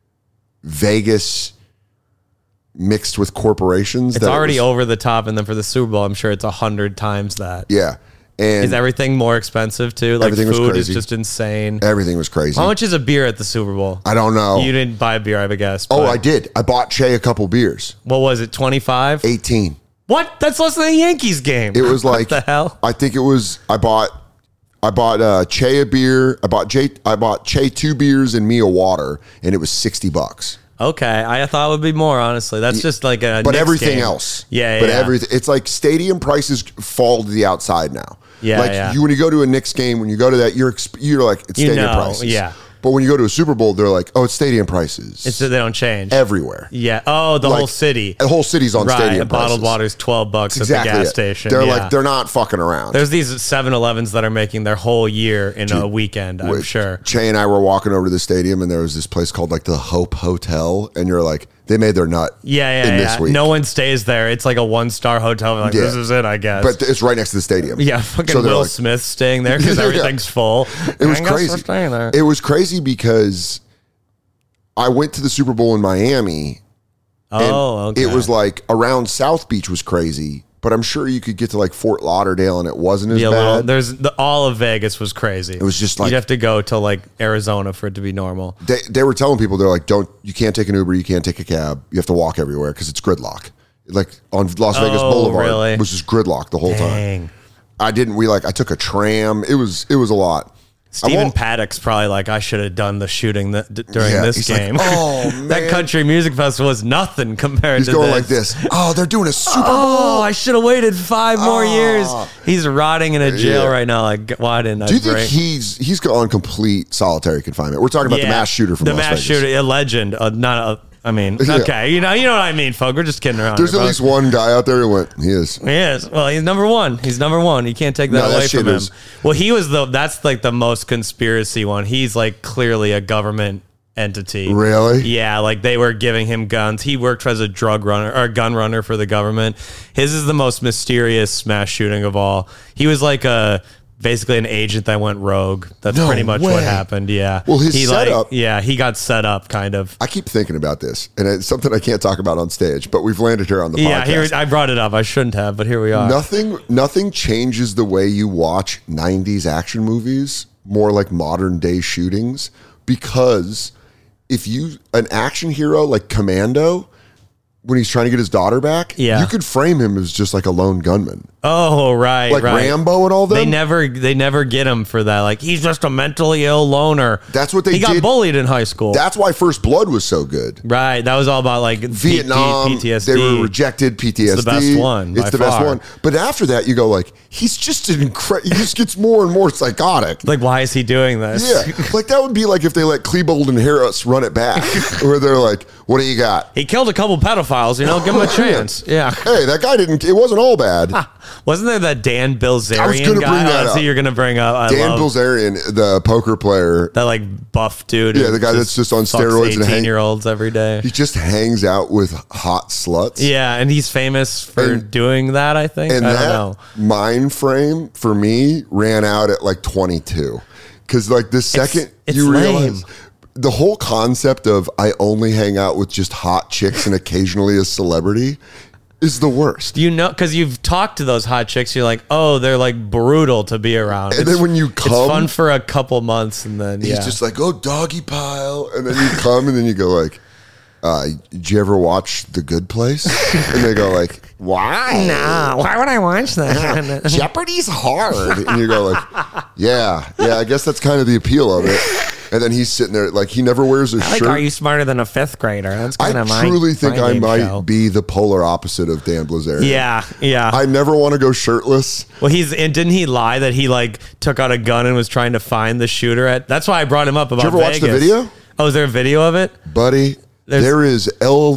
[SPEAKER 1] Vegas mixed with corporations.
[SPEAKER 2] It's already over the top, and then for the Super Bowl, I'm sure it's 100 times that.
[SPEAKER 1] Yeah. And
[SPEAKER 2] is everything more expensive too? Like food is just insane.
[SPEAKER 1] Everything was crazy.
[SPEAKER 2] How much is a beer at the Super Bowl?
[SPEAKER 1] I don't know.
[SPEAKER 2] You didn't buy a beer, I would guess.
[SPEAKER 1] Oh, I did. I bought Che a couple beers.
[SPEAKER 2] What was it, 25?
[SPEAKER 1] 18.
[SPEAKER 2] What? That's less than a Yankees game.
[SPEAKER 1] It was like,
[SPEAKER 2] what the hell?
[SPEAKER 1] I think it was, I bought Che a beer. I bought Che 2 beers and me a water, and it was $60.
[SPEAKER 2] Okay, I thought it would be more, honestly. That's just like a
[SPEAKER 1] But
[SPEAKER 2] Knicks
[SPEAKER 1] everything
[SPEAKER 2] game.
[SPEAKER 1] else.
[SPEAKER 2] Yeah.
[SPEAKER 1] But everything, it's like stadium prices fall to the outside now.
[SPEAKER 2] Yeah,
[SPEAKER 1] like when you go to a Knicks game, when you go to that, you're like, it's stadium prices.
[SPEAKER 2] Yeah.
[SPEAKER 1] But when you go to a Super Bowl, they're like, oh, it's stadium prices.
[SPEAKER 2] It's they don't change
[SPEAKER 1] everywhere.
[SPEAKER 2] Yeah. Oh, the whole city.
[SPEAKER 1] The whole city's on stadium prices.
[SPEAKER 2] Bottled water's $12 at the gas station.
[SPEAKER 1] They're like, they're not fucking around.
[SPEAKER 2] There's these 7-Elevens that are making their whole year in a weekend, I'm sure.
[SPEAKER 1] Che and I were walking over to the stadium, and there was this place called like the Hope Hotel, and you're like, they made their nut. This week.
[SPEAKER 2] No one stays there. It's like a 1-star hotel. Like, this is it, I guess.
[SPEAKER 1] But it's right next to the stadium.
[SPEAKER 2] Yeah, fucking Will Smith staying there because everything's full.
[SPEAKER 1] It was crazy. It was crazy because I went to the Super Bowl in Miami.
[SPEAKER 2] Oh, okay.
[SPEAKER 1] It was like around South Beach was crazy, but I'm sure you could get to like Fort Lauderdale and it wasn't as bad.
[SPEAKER 2] Well, all of Vegas was crazy.
[SPEAKER 1] It was just like
[SPEAKER 2] you'd have to go to like Arizona for it to be normal.
[SPEAKER 1] They were telling people, they're like, you can't take an Uber, you can't take a cab, you have to walk everywhere because it's gridlock. Like on Las Vegas Boulevard was just gridlock the whole time. I took a tram. It was a lot.
[SPEAKER 2] Stephen Paddock's probably like, I should have done the shooting during this game.
[SPEAKER 1] Like, oh, man.
[SPEAKER 2] That country music festival was nothing compared to this.
[SPEAKER 1] He's going like this. Oh, they're doing a Super Bowl.
[SPEAKER 2] Oh, I should have waited 5 more years. He's rotting in a jail right now. Like, why didn't I?
[SPEAKER 1] Do you think he's on complete solitary confinement? We're talking about the mass shooter from Las Vegas. The mass shooter,
[SPEAKER 2] a legend, not a... I mean, okay, you know what I mean, folks. We're just kidding around.
[SPEAKER 1] There's at least one guy out there who went. He is.
[SPEAKER 2] Well, he's number one. You can't take that away from him. Well, he was that's like the most conspiracy one. He's like clearly a government entity.
[SPEAKER 1] Really?
[SPEAKER 2] Yeah, like they were giving him guns. He worked as a drug runner or a gun runner for the government. His is the most mysterious mass shooting of all. He was like basically an agent that went rogue. That's pretty much what happened. Yeah.
[SPEAKER 1] Well, his setup.
[SPEAKER 2] He got set up kind of.
[SPEAKER 1] I keep thinking about this, and it's something I can't talk about on stage, but we've landed here on the podcast.
[SPEAKER 2] Yeah, I brought it up. I shouldn't have, but here we are.
[SPEAKER 1] Nothing changes the way you watch 90s action movies, more like modern day shootings, because if an action hero like Commando, when he's trying to get his daughter back, you could frame him as just like a lone gunman.
[SPEAKER 2] Oh, right.
[SPEAKER 1] Like Rambo and all that.
[SPEAKER 2] They never get him for that. Like, he's just a mentally ill loner.
[SPEAKER 1] That's what
[SPEAKER 2] He got bullied in high school.
[SPEAKER 1] That's why First Blood was so good.
[SPEAKER 2] Right. That was all about like
[SPEAKER 1] Vietnam,
[SPEAKER 2] PTSD.
[SPEAKER 1] They were rejected, PTSD.
[SPEAKER 2] It's the best one.
[SPEAKER 1] It's the best one. But after that, you go like, he's just an incredible, he just gets more and more psychotic.
[SPEAKER 2] Like, why is he doing this?
[SPEAKER 1] Yeah. Like, that would be like if they let Klebold and Harris run it back, where they're like, what do you got?
[SPEAKER 2] He killed a couple pedophiles, give him a chance. Yeah.
[SPEAKER 1] Hey, that guy it wasn't all bad.
[SPEAKER 2] Wasn't there that Dan Bilzerian guy? That's who you're going to bring up.
[SPEAKER 1] Dan Bilzerian, the poker player.
[SPEAKER 2] That like buff dude.
[SPEAKER 1] Yeah, the guy that's just on steroids and
[SPEAKER 2] 18-year-olds every day.
[SPEAKER 1] He just hangs out with hot sluts.
[SPEAKER 2] Yeah, and he's famous for doing that, I think.
[SPEAKER 1] And
[SPEAKER 2] I don't know.
[SPEAKER 1] Mind frame for me ran out at like 22. Because like the second you realize... The whole concept of I only hang out with just hot chicks and occasionally a celebrity is the worst.
[SPEAKER 2] Because you've talked to those hot chicks, you're like, oh, they're like brutal to be around.
[SPEAKER 1] And then when you come,
[SPEAKER 2] it's fun for a couple months, and then
[SPEAKER 1] he's just like, oh, doggy pile, and then you come, and then you go like, did you ever watch The Good Place? And they go like, why?
[SPEAKER 2] No, why would I watch that?
[SPEAKER 1] Jeopardy's hard. And you go like, yeah, I guess that's kind of the appeal of it. And then he's sitting there like he never wears a shirt.
[SPEAKER 2] Are you smarter than a fifth grader? That's kind of my.
[SPEAKER 1] I truly think I might be the polar opposite of Dan Bilzerian.
[SPEAKER 2] Yeah.
[SPEAKER 1] I never want to go shirtless.
[SPEAKER 2] Well, didn't he lie that he like took out a gun and was trying to find the shooter at? That's why I brought him up about.
[SPEAKER 1] Did you ever watch the video?
[SPEAKER 2] Oh, is there a video of it,
[SPEAKER 1] buddy? There is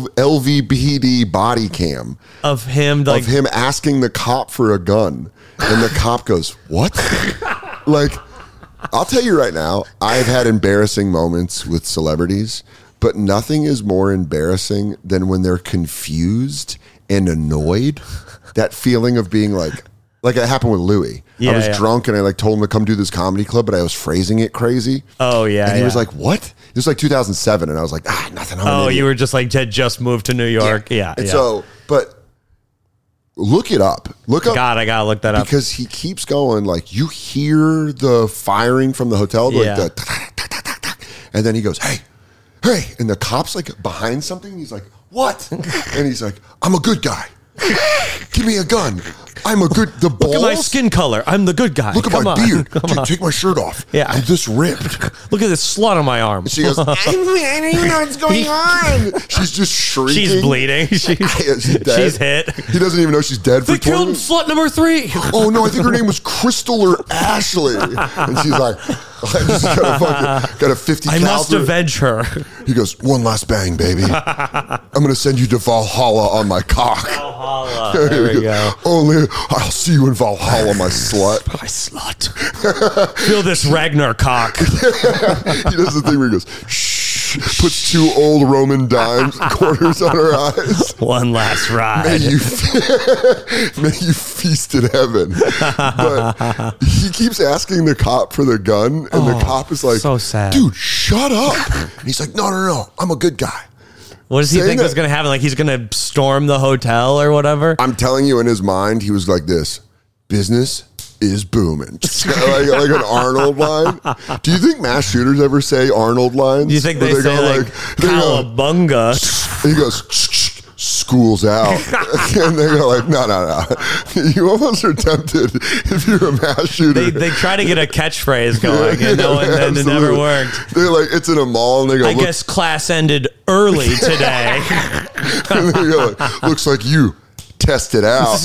[SPEAKER 1] LVPD body cam
[SPEAKER 2] of him
[SPEAKER 1] asking the cop for a gun, and the cop goes, "What?" Like. I'll tell you right now, I've had embarrassing moments with celebrities, but nothing is more embarrassing than when they're confused and annoyed. That feeling of being like it happened with Louis. I was drunk and I like told him to come do this comedy club, but I was phrasing it crazy.
[SPEAKER 2] Oh yeah.
[SPEAKER 1] And he was like, "What?" It was like 2007, and I was like, nothing.
[SPEAKER 2] You were just like had just moved to New York. Yeah.
[SPEAKER 1] And so, but. Look it up. Look up.
[SPEAKER 2] God, I gotta look that up
[SPEAKER 1] because he keeps going. Like you hear the firing from the hotel, and then he goes, "Hey," and the cop's like behind something. And he's like, "What?" And he's like, "I'm a good guy. Give me a gun. I'm a good."
[SPEAKER 2] Look at my skin color. I'm the good guy.
[SPEAKER 1] Look at my beard. Dude, take my shirt off.
[SPEAKER 2] Yeah,
[SPEAKER 1] I'm this ripped.
[SPEAKER 2] Look at this slut on my arm.
[SPEAKER 1] She goes, I don't even know what's going on. She's just shrieking.
[SPEAKER 2] She's bleeding. She's dead. She's hit.
[SPEAKER 1] He doesn't even know she's dead.
[SPEAKER 2] They killed slut number 3.
[SPEAKER 1] Oh no, I think her name was Crystal or Ashley. And she's like, I just got a 50
[SPEAKER 2] I must avenge her.
[SPEAKER 1] He goes, one last bang, baby. I'm going to send you to Valhalla on my cock.
[SPEAKER 2] Valhalla. There we go.
[SPEAKER 1] Only I'll see you in Valhalla, my slut.
[SPEAKER 2] My slut. Feel this Ragnar cock.
[SPEAKER 1] He does the thing where he goes, shh, puts 2 old Roman dimes quarters on her eyes.
[SPEAKER 2] One last ride.
[SPEAKER 1] May you feast in heaven. But he keeps asking the cop for the gun, and the cop is like,
[SPEAKER 2] so sad.
[SPEAKER 1] Dude, shut up. And he's like, no, I'm a good guy.
[SPEAKER 2] What does he think was going to happen? Like he's going to storm the hotel or whatever?
[SPEAKER 1] I'm telling you, in his mind, he was like this, business is booming. like an Arnold line. Do you think mass shooters ever say Arnold lines?
[SPEAKER 2] Do you think they say like cowabunga?
[SPEAKER 1] He goes, school's out. And they go like, no. You almost are tempted if you're a mass shooter.
[SPEAKER 2] They try to get a catchphrase going, and it never worked.
[SPEAKER 1] They're like, it's in a mall, and they go,
[SPEAKER 2] I guess class ended early today.
[SPEAKER 1] And they go like, looks like you test it out.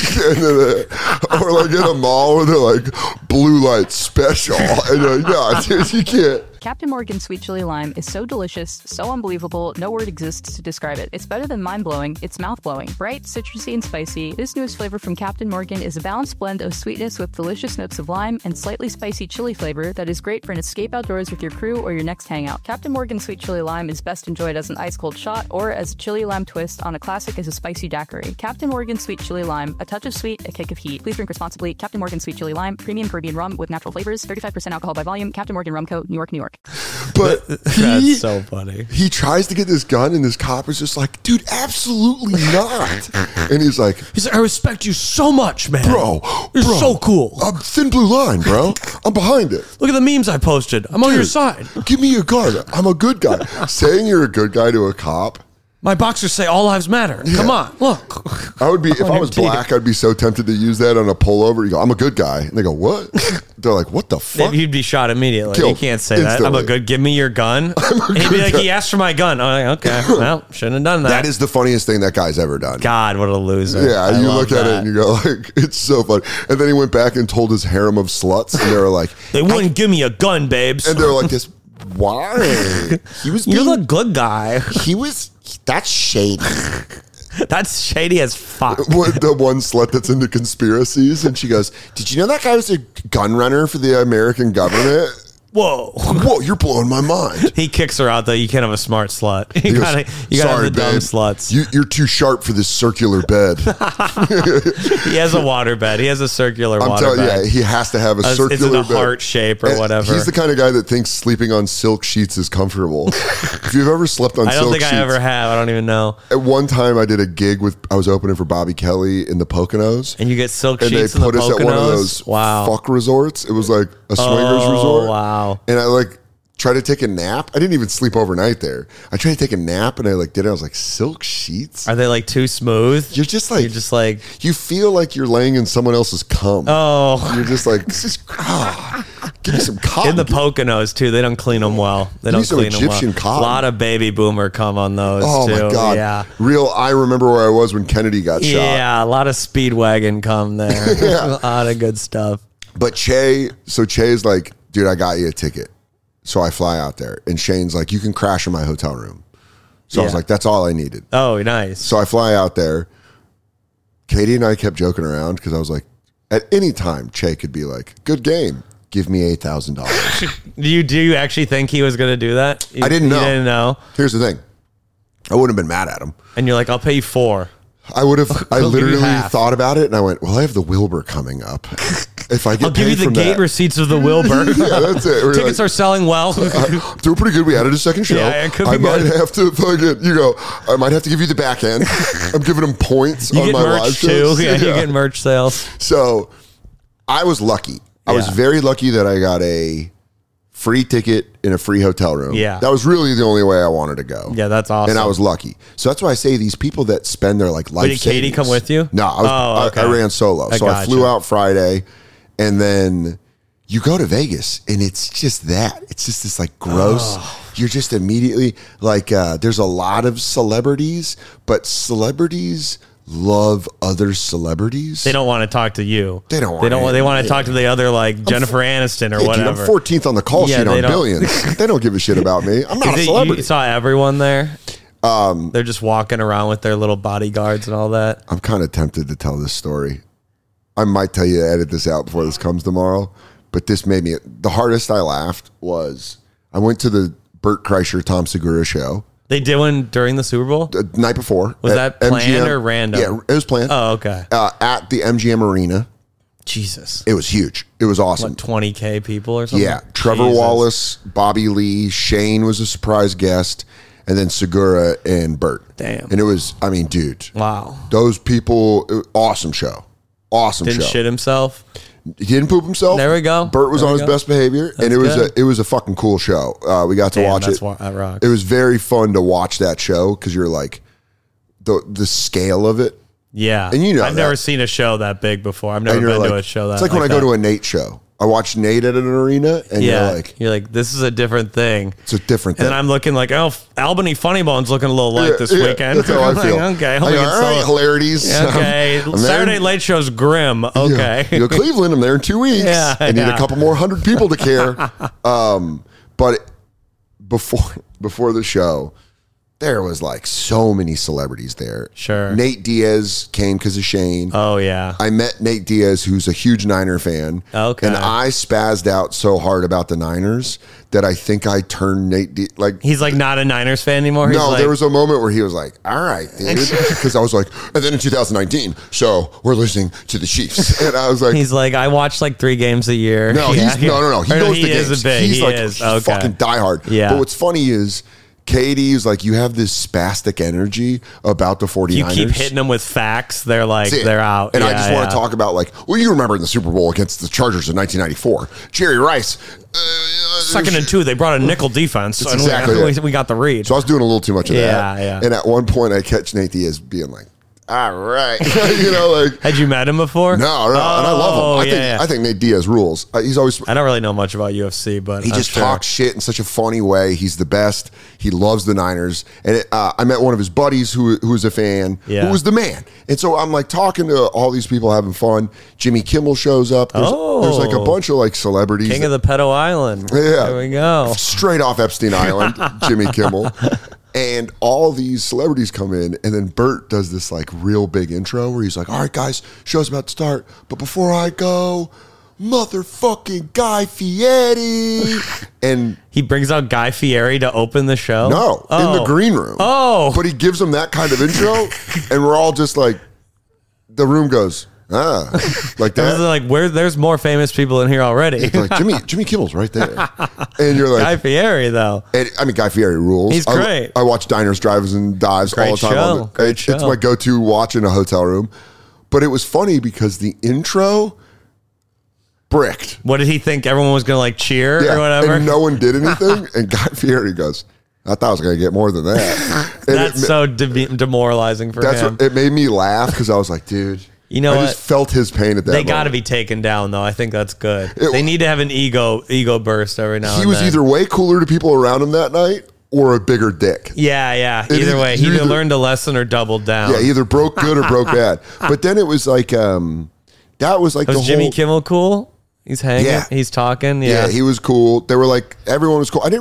[SPEAKER 1] Or like in a mall where they're like, blue light special. And you're like, no, dude, you can't.
[SPEAKER 3] Captain Morgan's Sweet Chili Lime is so delicious, so unbelievable, no word exists to describe it. It's better than mind-blowing, it's mouth-blowing. Bright, citrusy, and spicy, this newest flavor from Captain Morgan is a balanced blend of sweetness with delicious notes of lime and slightly spicy chili flavor that is great for an escape outdoors with your crew or your next hangout. Captain Morgan's Sweet Chili Lime is best enjoyed as an ice-cold shot or as a chili lime twist on a classic as a spicy daiquiri. Captain Morgan's Sweet Chili Lime, a touch of sweet, a kick of heat. Please drink responsibly. Captain Morgan's Sweet Chili Lime, premium Caribbean rum with natural flavors, 35% alcohol by volume. Captain Morgan Rum Co., New York, New York.
[SPEAKER 1] But
[SPEAKER 2] that's so funny.
[SPEAKER 1] He tries to get this gun, and this cop is just like, dude, absolutely not. And he's like,
[SPEAKER 2] I respect you so much, man.
[SPEAKER 1] Bro,
[SPEAKER 2] you're so cool.
[SPEAKER 1] I'm thin blue line, bro. I'm behind it.
[SPEAKER 2] Look at the memes I posted. I'm on your side.
[SPEAKER 1] Give me a gun. I'm a good guy. Saying you're a good guy to a cop
[SPEAKER 2] My boxers say all lives matter. Come on, look.
[SPEAKER 1] I would be, if I was black, I'd be so tempted to use that on a pullover. You go, I'm a good guy. And they go, what? They're like, what the fuck?
[SPEAKER 2] You'd be shot immediately. Killed you can't say instantly. That. I'm a good, give me your gun. And he'd be like, he asked for my gun. I'm like, okay, well, shouldn't have done that.
[SPEAKER 1] That is the funniest thing that guy's ever done.
[SPEAKER 2] God, what a loser.
[SPEAKER 1] Yeah, you look at it and you go, like, it's so funny. And then he went back and told his harem of sluts, and they were like,
[SPEAKER 2] they wouldn't give me a gun, babes.
[SPEAKER 1] And they were like, this, why?
[SPEAKER 2] You're the good guy.
[SPEAKER 4] That's shady.
[SPEAKER 2] That's shady as fuck.
[SPEAKER 1] The one slut that's into conspiracies, and she goes, did you know that guy was a gun runner for the American government?
[SPEAKER 2] Whoa,
[SPEAKER 1] you're blowing my mind.
[SPEAKER 2] He kicks her out, though. You can't have a smart slut. You gotta have the dumb sluts.
[SPEAKER 1] You're too sharp for this circular bed.
[SPEAKER 2] He has a water bed. He has a circular water bed.
[SPEAKER 1] Yeah, he has to have a circular bed.
[SPEAKER 2] It's in a heart shape or whatever.
[SPEAKER 1] He's the kind of guy that thinks sleeping on silk sheets is comfortable. If you've ever slept on silk sheets. I don't think I
[SPEAKER 2] ever have. I don't even know.
[SPEAKER 1] At one time, I did a gig I was opening for Bobby Kelly in the Poconos.
[SPEAKER 2] And you get silk sheets in the Poconos? And they put us at one of those
[SPEAKER 1] fuck resorts. It was like a swingers resort.
[SPEAKER 2] Wow.
[SPEAKER 1] And I tried to take a nap. I didn't even sleep overnight there. I tried to take a nap and I did it. I was like, silk sheets?
[SPEAKER 2] Are they too smooth?
[SPEAKER 1] You're just like you feel like you're laying in someone else's cum.
[SPEAKER 2] Oh.
[SPEAKER 1] You're just like, this is give me some cotton.
[SPEAKER 2] In the Poconos too, they don't clean them well. They don't clean them well.
[SPEAKER 1] Cotton.
[SPEAKER 2] A lot of baby boomer cum on those too.
[SPEAKER 1] Oh my God.
[SPEAKER 2] Yeah.
[SPEAKER 1] I remember where I was when Kennedy got shot.
[SPEAKER 2] Yeah, a lot of Speedwagon cum there. Yeah. A lot of good stuff.
[SPEAKER 1] But Che's like, dude, I got you a ticket. So I fly out there, and Shane's like, you can crash in my hotel room. So I was like, that's all I needed.
[SPEAKER 2] Oh, nice.
[SPEAKER 1] So I fly out there. Katie and I kept joking around because I was like, at any time, Che could be like, good game. Give me $8,000.
[SPEAKER 2] Do you actually think he was going to do that?
[SPEAKER 1] I didn't know.
[SPEAKER 2] You didn't know?
[SPEAKER 1] Here's the thing. I wouldn't have been mad at him.
[SPEAKER 2] And you're like, I'll pay you $4.
[SPEAKER 1] I would have. I literally thought about it, and I went, well, I have the Wilbur coming up. If I get
[SPEAKER 2] I'll give you the gate receipts of the Wilbur.
[SPEAKER 1] Yeah, that's it.
[SPEAKER 2] Tickets are selling well.
[SPEAKER 1] Doing pretty good. We added a second show.
[SPEAKER 2] Yeah, it could be
[SPEAKER 1] might have to I might have to give you the back end. I'm giving them points on my live shows.
[SPEAKER 2] Yeah, you get merch sales.
[SPEAKER 1] So I was lucky. I was very lucky that I got a free ticket in a free hotel room.
[SPEAKER 2] Yeah.
[SPEAKER 1] That was really the only way I wanted to go.
[SPEAKER 2] Yeah, that's awesome.
[SPEAKER 1] And I was lucky. So that's why I say these people that spend their life savings.
[SPEAKER 2] Did Katie come with you?
[SPEAKER 1] No, I ran solo. I flew out Friday, and then you go to Vegas, and it's just that. It's just this gross. You're just immediately there's a lot of celebrities, but celebrities love other celebrities.
[SPEAKER 2] They don't want to talk to you.
[SPEAKER 1] They want
[SPEAKER 2] to talk to the other Jennifer Aniston or whatever.
[SPEAKER 1] Dude, I'm 14th on the call sheet on Billions. They don't give a shit about me. I'm not a celebrity.
[SPEAKER 2] You saw everyone there? They're just walking around with their little bodyguards and all that.
[SPEAKER 1] I'm kind of tempted to tell this story. I might tell you to edit this out before this comes tomorrow, but this made me the hardest I laughed was I went to the Bert Kreischer Tom Segura show.
[SPEAKER 2] They did one during the Super Bowl?
[SPEAKER 1] The night before.
[SPEAKER 2] Was that planned or random?
[SPEAKER 1] Yeah, it was planned.
[SPEAKER 2] Oh, okay.
[SPEAKER 1] At the MGM Arena.
[SPEAKER 2] Jesus.
[SPEAKER 1] It was huge. It was awesome.
[SPEAKER 2] 20K people or something?
[SPEAKER 1] Yeah. Trevor Wallace, Bobby Lee, Shane was a surprise guest, and then Segura and Bert.
[SPEAKER 2] Damn.
[SPEAKER 1] And it was, dude.
[SPEAKER 2] Wow.
[SPEAKER 1] Those people, awesome show. Awesome show.
[SPEAKER 2] Didn't shit himself?
[SPEAKER 1] He didn't poop himself.
[SPEAKER 2] There we go.
[SPEAKER 1] Bert was on his best behavior, and it was a fucking cool show. We got to watch it.
[SPEAKER 2] That rocks.
[SPEAKER 1] It was very fun to watch that show because you're like the scale of it.
[SPEAKER 2] Yeah,
[SPEAKER 1] and
[SPEAKER 2] I've never seen a show that big before. I've never been to a show that.
[SPEAKER 1] It's like when I go to a Nate show. I watched Nate at an arena, and you're
[SPEAKER 2] like, this is a different thing.
[SPEAKER 1] It's a different thing.
[SPEAKER 2] And then I'm looking like, Albany Funny Bone's looking a little light this weekend.
[SPEAKER 1] That's how I feel.
[SPEAKER 2] Okay,
[SPEAKER 1] all right, hilarities.
[SPEAKER 2] Okay, Saturday Late Show's grim. Okay,
[SPEAKER 1] you go Cleveland. I'm there in 2 weeks. I need a couple more 100 people to care. But before the show, there was so many celebrities there.
[SPEAKER 2] Sure.
[SPEAKER 1] Nate Diaz came because of Shane.
[SPEAKER 2] Oh, yeah.
[SPEAKER 1] I met Nate Diaz, who's a huge Niner fan.
[SPEAKER 2] Okay.
[SPEAKER 1] And I spazzed out so hard about the Niners that I think I turned Nate Diaz.
[SPEAKER 2] He's not a Niners fan anymore?
[SPEAKER 1] There was a moment where he was like, all right, dude. Because I was like, and then in 2019, so we're listening to the Chiefs. And I was like.
[SPEAKER 2] He's like, I watch 3 games a year.
[SPEAKER 1] No, no. He goes to games.
[SPEAKER 2] He's
[SPEAKER 1] fucking diehard.
[SPEAKER 2] Yeah.
[SPEAKER 1] But what's funny is, Katie is like, you have this spastic energy about the 49ers.
[SPEAKER 2] You keep hitting them with facts. They're like, they're out.
[SPEAKER 1] And I just want to talk about like, well, you remember in the Super Bowl against the Chargers in 1994, Jerry Rice.
[SPEAKER 2] 2nd and 2, they brought a nickel defense. So
[SPEAKER 1] exactly
[SPEAKER 2] we got the read.
[SPEAKER 1] So I was doing a little too much of that.
[SPEAKER 2] Yeah.
[SPEAKER 1] And at one point I catch Nate Diaz being like, all right. Like,
[SPEAKER 2] had you met him before?
[SPEAKER 1] No. And I love him. I think Nate Diaz rules. He's always.
[SPEAKER 2] I don't really know much about UFC, but
[SPEAKER 1] he just talks shit in such a funny way. He's the best. He loves the Niners. And I met one of his buddies who was a fan, who was the man. And so I'm like talking to all these people having fun. Jimmy Kimmel shows up. There's like a bunch of like celebrities.
[SPEAKER 2] King of the Pedo Island.
[SPEAKER 1] Yeah.
[SPEAKER 2] There we go.
[SPEAKER 1] Straight off Epstein Island, Jimmy Kimmel. And all these celebrities come in, and then Bert does this like real big intro where he's like, all right, guys, show's about to start. But before I go, motherfucking Guy Fieri. And
[SPEAKER 2] he brings out Guy Fieri to open the show?
[SPEAKER 1] No, in the green room.
[SPEAKER 2] But
[SPEAKER 1] he gives them that kind of intro, and we're all just like, the room goes, like that.
[SPEAKER 2] Like, there's more famous people in here already.
[SPEAKER 1] It's like Jimmy Kimmel's right there, and you're like
[SPEAKER 2] Guy Fieri though.
[SPEAKER 1] And, I mean, Guy Fieri rules.
[SPEAKER 2] He's great.
[SPEAKER 1] I watch Diners, Drives, and Dives all the time.
[SPEAKER 2] Great show.
[SPEAKER 1] It's my go-to watch in a hotel room. But it was funny because the intro bricked.
[SPEAKER 2] What did he think? Everyone was going to like cheer or whatever?
[SPEAKER 1] And no one did anything. And Guy Fieri goes, I thought I was going to get more than that.
[SPEAKER 2] That's so demoralizing for him.
[SPEAKER 1] It made me laugh because I was like, dude.
[SPEAKER 2] You know,
[SPEAKER 1] I just felt his pain at that
[SPEAKER 2] They got to be taken down, though. I think that's good. They need to have an ego burst every now and then.
[SPEAKER 1] He was either way cooler to people around him that night or a bigger dick.
[SPEAKER 2] Yeah. Either way. He either learned a lesson or doubled down.
[SPEAKER 1] Yeah, either broke good or broke bad. But then it was like, that was like
[SPEAKER 2] was Jimmy Kimmel cool? He's hanging. Yeah. He's talking. Yeah,
[SPEAKER 1] he was cool. They were like, everyone was cool.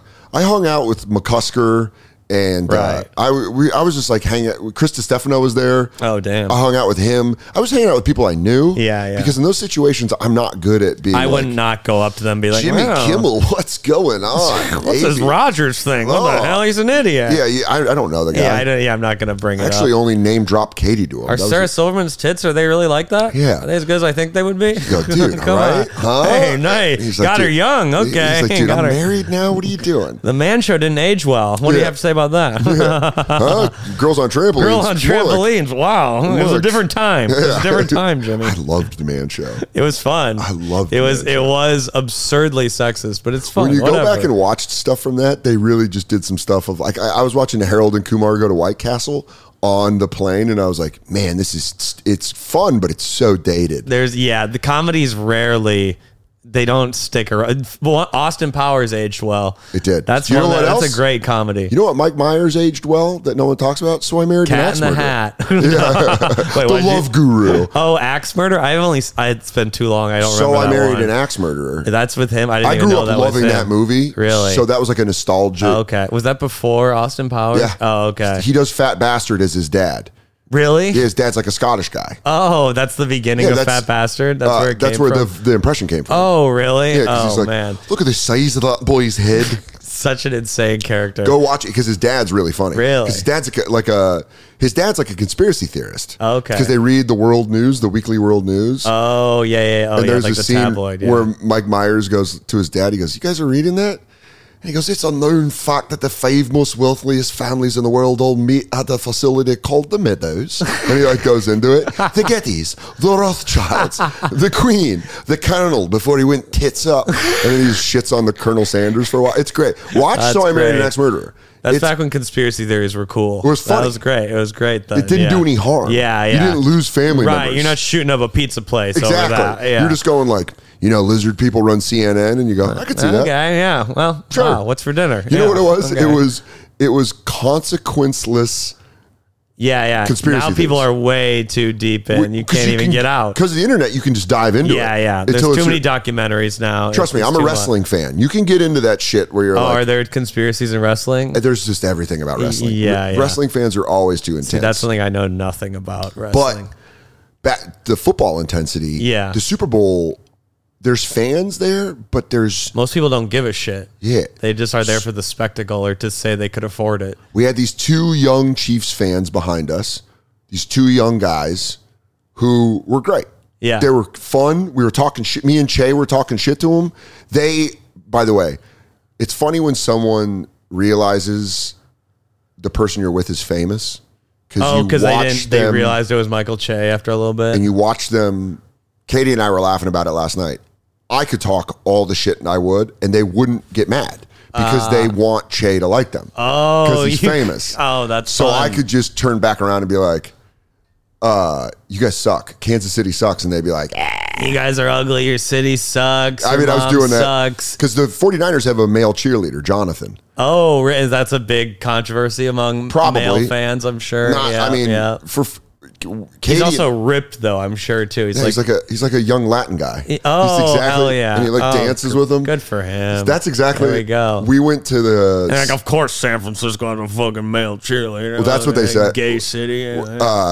[SPEAKER 1] I hung out with McCusker. And I was just like hanging out. Chris DiStefano was there.
[SPEAKER 2] Oh, damn.
[SPEAKER 1] I hung out with him. I was hanging out with people I knew.
[SPEAKER 2] Yeah.
[SPEAKER 1] Because in those situations, I'm not good at being
[SPEAKER 2] I would not go up to them and be like,
[SPEAKER 1] Jimmy Kimmel, what's going on?
[SPEAKER 2] What's this Rogers thing? What the hell? He's an idiot.
[SPEAKER 1] Yeah, I don't know the guy.
[SPEAKER 2] I'm not going to bring it up.
[SPEAKER 1] Actually, only name drop Katie to him.
[SPEAKER 2] Are Sarah Silverman's tits, are they really like that?
[SPEAKER 1] Yeah.
[SPEAKER 2] Are they as good as I think they would be?
[SPEAKER 1] Go, dude,
[SPEAKER 2] Come
[SPEAKER 1] right?
[SPEAKER 2] on.
[SPEAKER 1] Huh?
[SPEAKER 2] Hey, nice.
[SPEAKER 1] Like,
[SPEAKER 2] got her young. Okay.
[SPEAKER 1] He's like, dude, I'm married now. What are you doing?
[SPEAKER 2] The Man Show didn't age well. What do you have to say about that?
[SPEAKER 1] Yeah. Girls on trampolines.
[SPEAKER 2] Girls on trampolines. Wow. It was a different time. It was a different time, Jimmy.
[SPEAKER 1] I loved the Man Show.
[SPEAKER 2] It was fun.
[SPEAKER 1] I loved
[SPEAKER 2] it. It was absurdly sexist, but it's fun.
[SPEAKER 1] When you go back and watch stuff from that, they really just did some stuff of like, I was watching Harold and Kumar go to White Castle on the plane, and I was like, man, it's fun, but it's so dated.
[SPEAKER 2] The comedies rarely... They don't stick around. Austin Powers aged well.
[SPEAKER 1] It did.
[SPEAKER 2] That's a great comedy.
[SPEAKER 1] You know what Mike Myers aged well that no one talks about? So I Married
[SPEAKER 2] Cat
[SPEAKER 1] an Axe
[SPEAKER 2] in the
[SPEAKER 1] Murderer.
[SPEAKER 2] Hat. Wait,
[SPEAKER 1] the Love Guru.
[SPEAKER 2] Oh, Axe Murder? It's been too long. I don't
[SPEAKER 1] remember.
[SPEAKER 2] So
[SPEAKER 1] I Married an Axe Murderer.
[SPEAKER 2] That's with him. I
[SPEAKER 1] grew up loving that movie.
[SPEAKER 2] Really?
[SPEAKER 1] So that was like a nostalgia.
[SPEAKER 2] Oh, okay. Was that before Austin Powers?
[SPEAKER 1] Yeah.
[SPEAKER 2] Oh, okay.
[SPEAKER 1] He does Fat Bastard as his dad.
[SPEAKER 2] Really?
[SPEAKER 1] Yeah, his dad's like a Scottish guy.
[SPEAKER 2] Oh, that's the beginning of Fat Bastard? That's where it came from?
[SPEAKER 1] That's where the impression came from.
[SPEAKER 2] Oh, really?
[SPEAKER 1] Yeah, he's like,
[SPEAKER 2] man.
[SPEAKER 1] Look at the size of that boy's head.
[SPEAKER 2] Such an insane character.
[SPEAKER 1] Go watch it because his dad's really funny.
[SPEAKER 2] Really?
[SPEAKER 1] Because his dad's like a conspiracy theorist.
[SPEAKER 2] Okay.
[SPEAKER 1] Because they read the world news, the weekly world news.
[SPEAKER 2] Oh, yeah. Oh,
[SPEAKER 1] and there's
[SPEAKER 2] like
[SPEAKER 1] a
[SPEAKER 2] the
[SPEAKER 1] scene
[SPEAKER 2] tabloid,
[SPEAKER 1] where Mike Myers goes to his dad. He goes, "You guys are reading that?" And he goes, "It's a known fact that the 5 most wealthiest families in the world all meet at a facility called the Meadows." And he like goes into it. The Gettys, the Rothschilds, the Queen, the Colonel before he went tits up. And then he just shits on the Colonel Sanders for a while. It's great. Watch So I Married an Axe Murderer.
[SPEAKER 2] That's back when conspiracy theories were cool.
[SPEAKER 1] It was funny.
[SPEAKER 2] That was great. It was great then.
[SPEAKER 1] It didn't do any harm.
[SPEAKER 2] Yeah.
[SPEAKER 1] You didn't lose family members.
[SPEAKER 2] Right. You're not shooting up a pizza place
[SPEAKER 1] exactly.
[SPEAKER 2] over that. Yeah.
[SPEAKER 1] You're just going like, lizard people run CNN, and you go, I could see that.
[SPEAKER 2] Okay, yeah. Well,
[SPEAKER 1] sure.
[SPEAKER 2] Wow, what's for dinner?
[SPEAKER 1] You know what it was? Okay. It was consequenceless.
[SPEAKER 2] Yeah.
[SPEAKER 1] Conspiracy
[SPEAKER 2] now people are way too deep in. You can't even get out.
[SPEAKER 1] Because of the internet, you can just dive into it.
[SPEAKER 2] Yeah. There's too many documentaries now.
[SPEAKER 1] Trust me, I'm a wrestling fan. You can get into that shit where you're like...
[SPEAKER 2] are there conspiracies in wrestling?
[SPEAKER 1] There's just everything about wrestling.
[SPEAKER 2] Yeah.
[SPEAKER 1] Wrestling fans are always too intense.
[SPEAKER 2] See, that's something I know nothing about wrestling.
[SPEAKER 1] But the football intensity, the Super Bowl... There's fans there, but
[SPEAKER 2] most people don't give a shit.
[SPEAKER 1] Yeah.
[SPEAKER 2] They just are there for the spectacle or to say they could afford it.
[SPEAKER 1] We had these 2 young Chiefs fans behind us, these 2 young guys who were great.
[SPEAKER 2] Yeah.
[SPEAKER 1] They were fun. We were talking shit. Me and Che were talking shit to them. By the way, it's funny when someone realizes the person you're with is famous.
[SPEAKER 2] Because they realized it was Michael Che after a little bit.
[SPEAKER 1] And you watch them. Katie and I were laughing about it last night. I could talk all the shit and I would, and they wouldn't get mad because they want Che to like them.
[SPEAKER 2] Oh,
[SPEAKER 1] because he's famous.
[SPEAKER 2] Oh, that's
[SPEAKER 1] so
[SPEAKER 2] fun.
[SPEAKER 1] I could just turn back around and be like, you guys suck. Kansas City sucks. And they'd be like,
[SPEAKER 2] you guys are ugly. Your city sucks.
[SPEAKER 1] I was doing that because the 49ers have a male cheerleader, Jonathan.
[SPEAKER 2] Oh, that's a big controversy among male fans, I'm sure.
[SPEAKER 1] For Katie,
[SPEAKER 2] he's also ripped though, I'm sure too.
[SPEAKER 1] He's like a young Latin guy.
[SPEAKER 2] Hell yeah!
[SPEAKER 1] And he dances with them.
[SPEAKER 2] Good for him.
[SPEAKER 1] That's exactly.
[SPEAKER 2] There we go.
[SPEAKER 1] We went to the.
[SPEAKER 2] Of course, San Francisco had a fucking male cheerleader.
[SPEAKER 1] Well, that's what they said.
[SPEAKER 2] Gay city.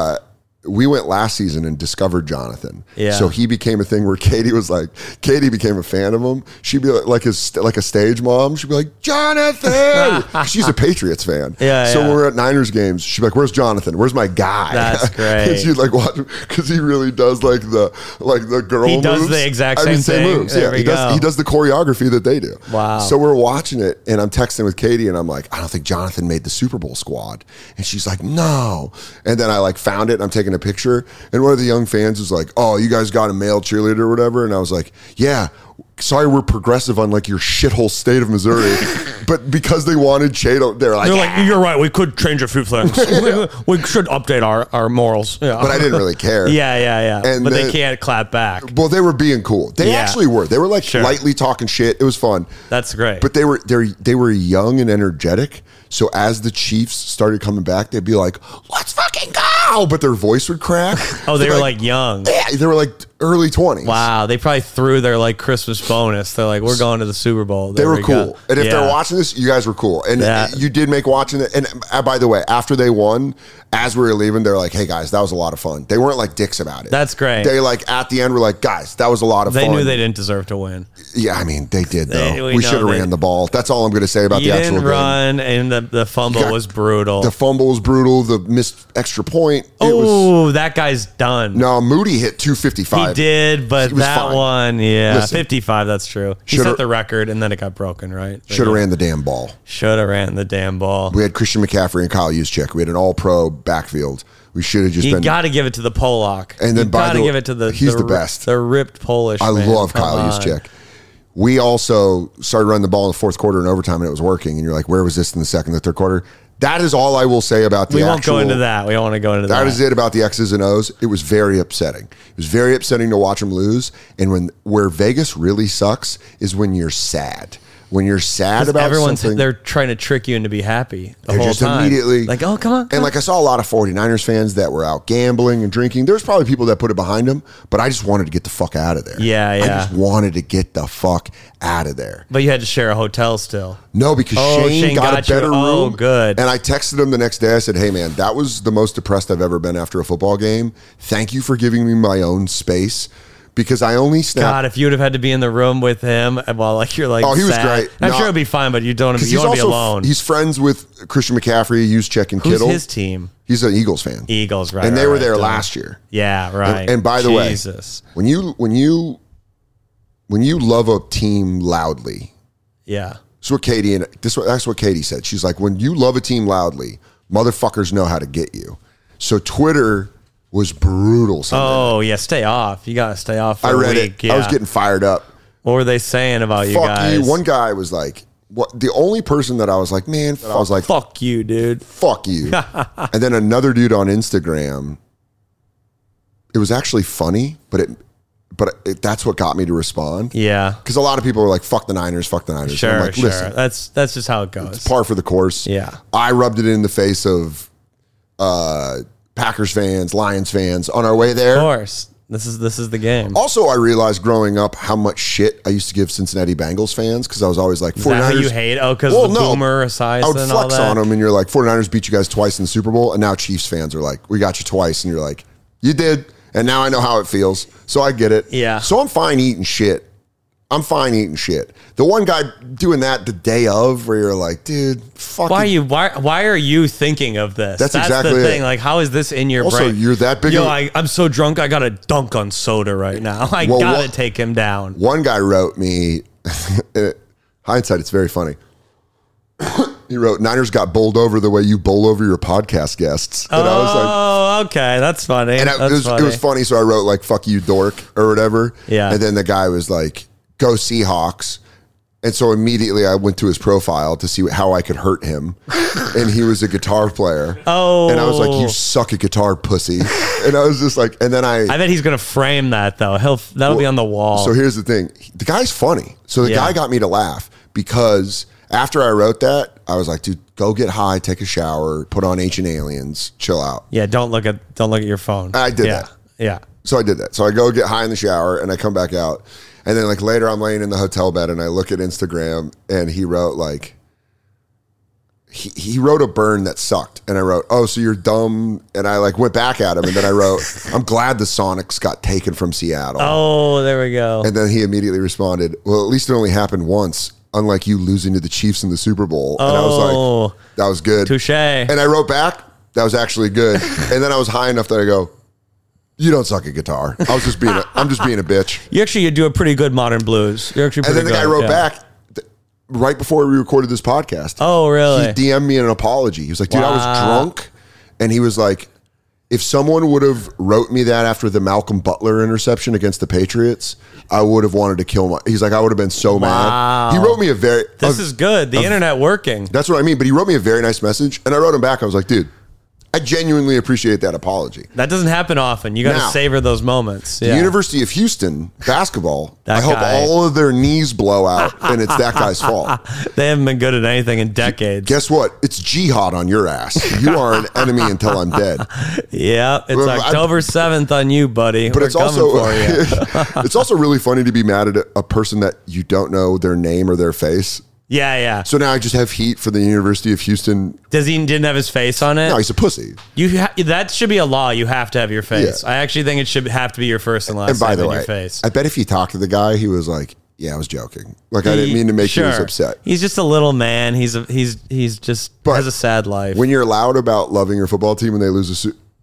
[SPEAKER 1] We went last season and discovered Jonathan.
[SPEAKER 2] Yeah.
[SPEAKER 1] So he became a thing where Katie became a fan of him. She'd be like a stage mom. She'd be like, Jonathan. She's a Patriots fan.
[SPEAKER 2] Yeah.
[SPEAKER 1] So when we're at Niners games, she'd be like, where's Jonathan? Where's my guy?
[SPEAKER 2] That's great.
[SPEAKER 1] And she'd watch him because he really does the girl moves.
[SPEAKER 2] He does the exact same thing.
[SPEAKER 1] Moves. He does the choreography that they do.
[SPEAKER 2] Wow.
[SPEAKER 1] So we're watching it and I'm texting with Katie and I'm like, I don't think Jonathan made the Super Bowl squad. And she's like, no. And then I found it and I'm taking a picture and one of the young fans was like, oh, you guys got a male cheerleader or whatever, and I was like, yeah, sorry we're progressive on your shithole state of Missouri. But because they wanted Che, they're like,
[SPEAKER 2] you're right, we could change a few things. We should update our morals. Yeah.
[SPEAKER 1] But I didn't really care.
[SPEAKER 2] Yeah. But they can't clap back.
[SPEAKER 1] Well, they were being cool. They actually were. They were lightly talking shit. It was fun.
[SPEAKER 2] That's great.
[SPEAKER 1] But they were young and energetic. So as the Chiefs started coming back, they'd be like, let's fucking go. But their voice would crack.
[SPEAKER 2] Oh, they were young.
[SPEAKER 1] Yeah, they were early 20s.
[SPEAKER 2] Wow. They probably threw their Christmas bonus. They're like, we're going to the Super Bowl.
[SPEAKER 1] They were cool. And if they're watching this, you guys were cool. And you did make watching it. And by the way, after they won, as we were leaving, they're like, hey guys, that was a lot of fun. They weren't dicks about it.
[SPEAKER 2] That's great.
[SPEAKER 1] They at the end were like, guys, that was a lot of fun.
[SPEAKER 2] They knew they didn't deserve to win.
[SPEAKER 1] Yeah, I mean, they did though. We should have ran the ball. That's all I'm going to say about the actual game.
[SPEAKER 2] You didn't run, and the fumble was brutal.
[SPEAKER 1] The fumble was brutal. The missed extra point.
[SPEAKER 2] That guy's done.
[SPEAKER 1] No, Moody hit 255.
[SPEAKER 2] He did, but that one, Listen, 55, that's true. He set the record, and then it got broken, right?
[SPEAKER 1] Should have ran the damn ball.
[SPEAKER 2] Should have ran the damn ball.
[SPEAKER 1] We had Christian McCaffrey and Kyle Juszczyk. We had an all-pro backfield. We should have just
[SPEAKER 2] You got to give it to the Pollock.
[SPEAKER 1] And then give
[SPEAKER 2] it to
[SPEAKER 1] he's the best.
[SPEAKER 2] The ripped Polish
[SPEAKER 1] I love Kyle Juszczyk. We also started running the ball in the fourth quarter and overtime, and it was working. And you're like, where was this in the second, the third quarter? That is all I will say about the
[SPEAKER 2] We won't go into that. We don't want to go into that.
[SPEAKER 1] That is it about the X's and O's. It was very upsetting. It was very upsetting to watch them lose. And where Vegas really sucks is when you're sad. When you're sad about something.
[SPEAKER 2] They're trying to trick you into be happy the whole
[SPEAKER 1] just
[SPEAKER 2] time.
[SPEAKER 1] Immediately.
[SPEAKER 2] Oh, come on.
[SPEAKER 1] And I saw a lot of 49ers fans that were out gambling and drinking. There's probably people that put it behind them, but I just wanted to get the fuck out of there.
[SPEAKER 2] Yeah.
[SPEAKER 1] I just wanted to get the fuck out of there.
[SPEAKER 2] But you had to share a hotel still.
[SPEAKER 1] No, because Shane got a better room.
[SPEAKER 2] Oh, good.
[SPEAKER 1] And I texted him the next day. I said, hey, man, that was the most depressed I've ever been after a football game. Thank you for giving me my own space. Because I only snapped.
[SPEAKER 2] God, if you would have had to be in the room with him while you're
[SPEAKER 1] oh, he was
[SPEAKER 2] sad.
[SPEAKER 1] great.
[SPEAKER 2] I'm sure it'd be fine, but you don't want to be alone.
[SPEAKER 1] He's friends with Christian McCaffrey, Juszczyk, and Kittle.
[SPEAKER 2] Who's his team?
[SPEAKER 1] He's an Eagles fan.
[SPEAKER 2] Eagles, right?
[SPEAKER 1] And they were there last year.
[SPEAKER 2] Yeah, right.
[SPEAKER 1] And by the way, when you love a team loudly, that's what Katie said. She's like, when you love a team loudly, motherfuckers know how to get you. So Twitter was brutal.
[SPEAKER 2] Oh, yeah. Stay off. You got to stay off for a week. I read it.
[SPEAKER 1] Yeah. I was getting fired up.
[SPEAKER 2] What were they saying about you guys?
[SPEAKER 1] You. One guy was like, "What?" The only person that I was like, "Man," I was like,
[SPEAKER 2] "Fuck you, dude.
[SPEAKER 1] Fuck you." And then another dude on Instagram. It was actually funny, but that's what got me to respond.
[SPEAKER 2] Yeah,
[SPEAKER 1] because a lot of people were like, "Fuck the Niners, fuck the Niners."
[SPEAKER 2] Sure,
[SPEAKER 1] I'm like, listen,
[SPEAKER 2] that's just how it goes.
[SPEAKER 1] It's par for the course.
[SPEAKER 2] Yeah,
[SPEAKER 1] I rubbed it in the face of Packers fans, Lions fans on our way there.
[SPEAKER 2] Of course. This is the game.
[SPEAKER 1] Also, I realized growing up how much shit I used to give Cincinnati Bengals fans because I was always like, 49ers.
[SPEAKER 2] Is that who you hate? Oh, because the Boomer Esiason.
[SPEAKER 1] I would flex on them, and you're like, 49ers beat you guys twice in the Super Bowl, and now Chiefs fans are like, we got you twice, and you're like, you did, and now I know how it feels, so I get it.
[SPEAKER 2] Yeah.
[SPEAKER 1] So I'm fine eating shit. The one guy doing that the day of, where you're like, dude, fuck.
[SPEAKER 2] Why are you thinking of this?
[SPEAKER 1] That's exactly
[SPEAKER 2] the thing.
[SPEAKER 1] It.
[SPEAKER 2] Like, how is this in your brain?
[SPEAKER 1] Also, you're that big.
[SPEAKER 2] I'm so drunk. I got to dunk on soda right now. I got to take him down.
[SPEAKER 1] One guy wrote me. Hindsight, it's very funny. He wrote, Niners got bowled over the way you bowl over your podcast guests. And I was like,
[SPEAKER 2] okay, that's funny.
[SPEAKER 1] And it was funny, so I wrote like, fuck you, dork, or whatever.
[SPEAKER 2] Yeah.
[SPEAKER 1] And then the guy was like, go Seahawks. And so immediately I went to his profile to see how I could hurt him. And he was a guitar player.
[SPEAKER 2] Oh.
[SPEAKER 1] And I was like, you suck at guitar, pussy. And I was just like, and then I
[SPEAKER 2] bet he's going to frame that, though. That'll be on the wall.
[SPEAKER 1] So here's the thing. The guy's funny. So the guy got me to laugh because after I wrote that, I was like, dude, go get high, take a shower, put on Ancient Aliens, chill out.
[SPEAKER 2] Yeah, don't look at your phone.
[SPEAKER 1] I did that.
[SPEAKER 2] Yeah.
[SPEAKER 1] So I did that. So I go get high in the shower and I come back out. And then like later I'm laying in the hotel bed and I look at Instagram and he wrote like, he wrote a burn that sucked. And I wrote, oh, so you're dumb. And I like went back at him and then I wrote, I'm glad the Sonics got taken from Seattle.
[SPEAKER 2] Oh, there we go.
[SPEAKER 1] And then he immediately responded, well, at least it only happened once, unlike you losing to the Chiefs in the Super Bowl. And I was like, that was good.
[SPEAKER 2] Touche.
[SPEAKER 1] And I wrote back, that was actually good. And then I was high enough that I go, you don't suck at guitar. I'm just being a bitch.
[SPEAKER 2] You do a pretty good modern blues. You're actually pretty good.
[SPEAKER 1] And then the guy wrote back right before we recorded this podcast.
[SPEAKER 2] Oh, really?
[SPEAKER 1] He DM'd me an apology. He was like, dude, I was drunk. And he was like, if someone would have wrote me that after the Malcolm Butler interception against the Patriots, I would have wanted to kill my... He's like, I would have been so mad. He wrote me
[SPEAKER 2] This is good. The internet working.
[SPEAKER 1] That's what I mean. But he wrote me a very nice message. And I wrote him back. I was like, dude, I genuinely appreciate that apology.
[SPEAKER 2] That doesn't happen often. You got to savor those moments.
[SPEAKER 1] The University of Houston basketball, I hope all of their knees blow out and it's that guy's fault.
[SPEAKER 2] They haven't been good at anything in decades.
[SPEAKER 1] Guess what? It's jihad on your ass. You are an enemy until I'm dead.
[SPEAKER 2] Yeah, it's October 7th on you, buddy.
[SPEAKER 1] But it's also really funny to be mad at a person that you don't know their name or their face.
[SPEAKER 2] Yeah.
[SPEAKER 1] So now I just have heat for the University of Houston.
[SPEAKER 2] Didn't have his face on it?
[SPEAKER 1] No, he's a pussy.
[SPEAKER 2] That should be a law. You have to have your face. Yeah. I actually think it should have to be your first and last name on your face.
[SPEAKER 1] I bet if you talk to the guy, he was like, yeah, I was joking. Like, I didn't mean to make you upset.
[SPEAKER 2] He's just a little man. He's just has a sad life.
[SPEAKER 1] When you're loud about loving your football team when they lose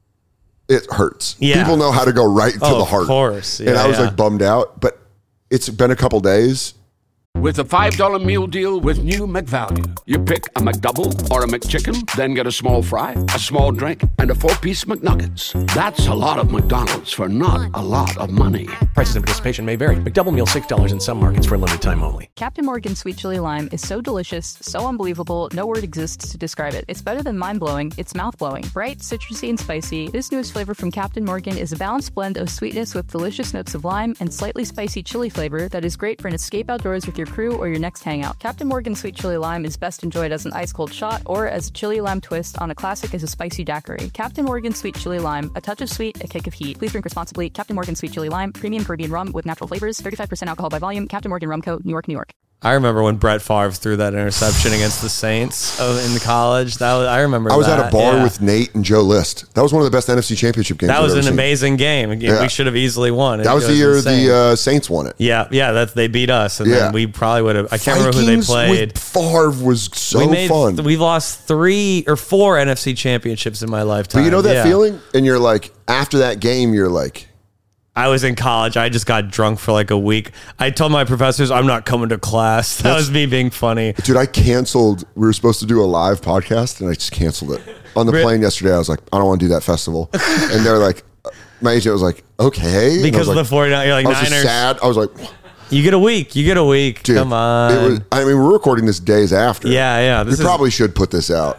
[SPEAKER 1] it hurts.
[SPEAKER 2] Yeah.
[SPEAKER 1] People know how to go right to the heart.
[SPEAKER 2] Of course.
[SPEAKER 1] Yeah, and I was like bummed out, but it's been a couple days.
[SPEAKER 5] With a $5 meal deal with new McValue. You pick a McDouble or a McChicken, then get a small fry, a small drink, and a 4-piece McNuggets. That's a lot of McDonald's for not a lot of money.
[SPEAKER 6] Prices and participation may vary. McDouble meal $6 in some markets for a limited time only.
[SPEAKER 3] Captain Morgan Sweet Chili Lime is so delicious, so unbelievable, no word exists to describe it. It's better than mind-blowing, it's mouth-blowing. Bright, citrusy, and spicy, this newest flavor from Captain Morgan is a balanced blend of sweetness with delicious notes of lime and slightly spicy chili flavor that is great for an escape outdoors with your crew or your next hangout. Captain Morgan Sweet Chili Lime is best enjoyed as an ice-cold shot or as a chili lime twist on a classic as a spicy daiquiri. Captain Morgan Sweet Chili Lime, a touch of sweet, a kick of heat. Please drink responsibly. Captain Morgan Sweet Chili Lime, premium Caribbean rum with natural flavors, 35% alcohol by volume. Captain Morgan Rum Co., New York, New York.
[SPEAKER 2] I remember when Brett Favre threw that interception against the Saints in college. I remember that.
[SPEAKER 1] I was at a bar with Nate and Joe List. That was one of the best NFC Championship games
[SPEAKER 2] That was an
[SPEAKER 1] seen.
[SPEAKER 2] amazing game. Yeah. We should have easily won.
[SPEAKER 1] That was the year the Saints won it.
[SPEAKER 2] Yeah, they beat us, and then we probably would have. I can't remember who they played.
[SPEAKER 1] With Favre was so fun.
[SPEAKER 2] We've lost 3 or 4 NFC championships in my lifetime.
[SPEAKER 1] But you know that feeling? And you're like, after that game, you're like...
[SPEAKER 2] I was in college. I just got drunk for like a week. I told my professors I'm not coming to class. That was me being funny.
[SPEAKER 1] Dude, I canceled. We were supposed to do a live podcast, and I just canceled it. On the plane yesterday, I was like, I don't want to do that festival. And they're like, my agent was like, okay.
[SPEAKER 2] Because of the 49ers, you're like,
[SPEAKER 1] I was
[SPEAKER 2] Niners.
[SPEAKER 1] just sad. I was like...
[SPEAKER 2] You get a week. Dude, come on.
[SPEAKER 1] We're recording this days after.
[SPEAKER 2] Yeah.
[SPEAKER 1] We probably should put this out.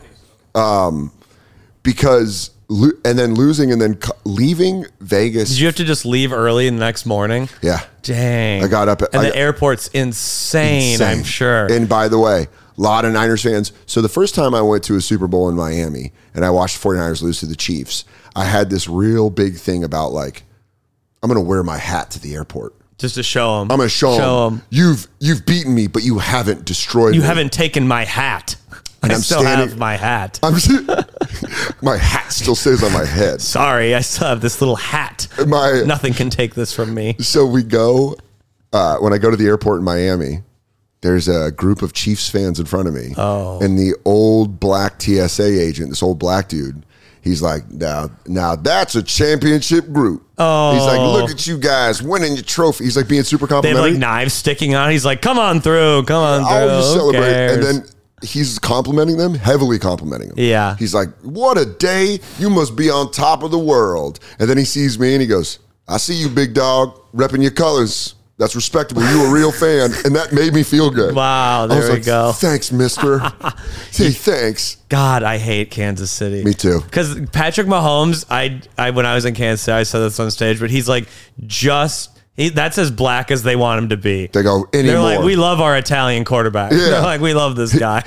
[SPEAKER 1] Because... and then losing and then leaving Vegas.
[SPEAKER 2] Did you have to just leave early the next morning?
[SPEAKER 1] Yeah.
[SPEAKER 2] Dang.
[SPEAKER 1] I got up.
[SPEAKER 2] The airport's insane, I'm sure.
[SPEAKER 1] And by the way, a lot of Niners fans. So the first time I went to a Super Bowl in Miami and I watched the 49ers lose to the Chiefs, I had this real big thing about like, I'm going to wear my hat to the airport.
[SPEAKER 2] Just to show them.
[SPEAKER 1] I'm going to show them. You've beaten me, but you haven't destroyed me.
[SPEAKER 2] You haven't taken my hat.
[SPEAKER 1] And
[SPEAKER 2] I still have my hat.
[SPEAKER 1] My hat still stays on my head.
[SPEAKER 2] Sorry, I still have this little hat. Nothing can take this from me.
[SPEAKER 1] So we go, when I go to the airport in Miami, there's a group of Chiefs fans in front of me.
[SPEAKER 2] Oh.
[SPEAKER 1] And the old black TSA agent, this old black dude, he's like, now that's a championship group.
[SPEAKER 2] Oh.
[SPEAKER 1] He's like, look at you guys winning your trophy. He's like being super complimentary.
[SPEAKER 2] They have like knives sticking on. He's like, come on through.
[SPEAKER 1] I'll just celebrate. And then he's complimenting them, heavily complimenting them.
[SPEAKER 2] Yeah.
[SPEAKER 1] He's like, what a day. You must be on top of the world. And then he sees me and he goes, I see you, big dog, repping your colors. That's respectable. You a real fan. And that made me feel good.
[SPEAKER 2] Wow, there we go.
[SPEAKER 1] Thanks, mister. Hey, thanks.
[SPEAKER 2] God, I hate Kansas City.
[SPEAKER 1] Me too.
[SPEAKER 2] Because Patrick Mahomes, I when I was in Kansas City, I said this on stage, but he's like that's as black as they want him to be.
[SPEAKER 1] They go, anymore.
[SPEAKER 2] They're like, we love our Italian quarterback. Yeah. They're like, we love this guy.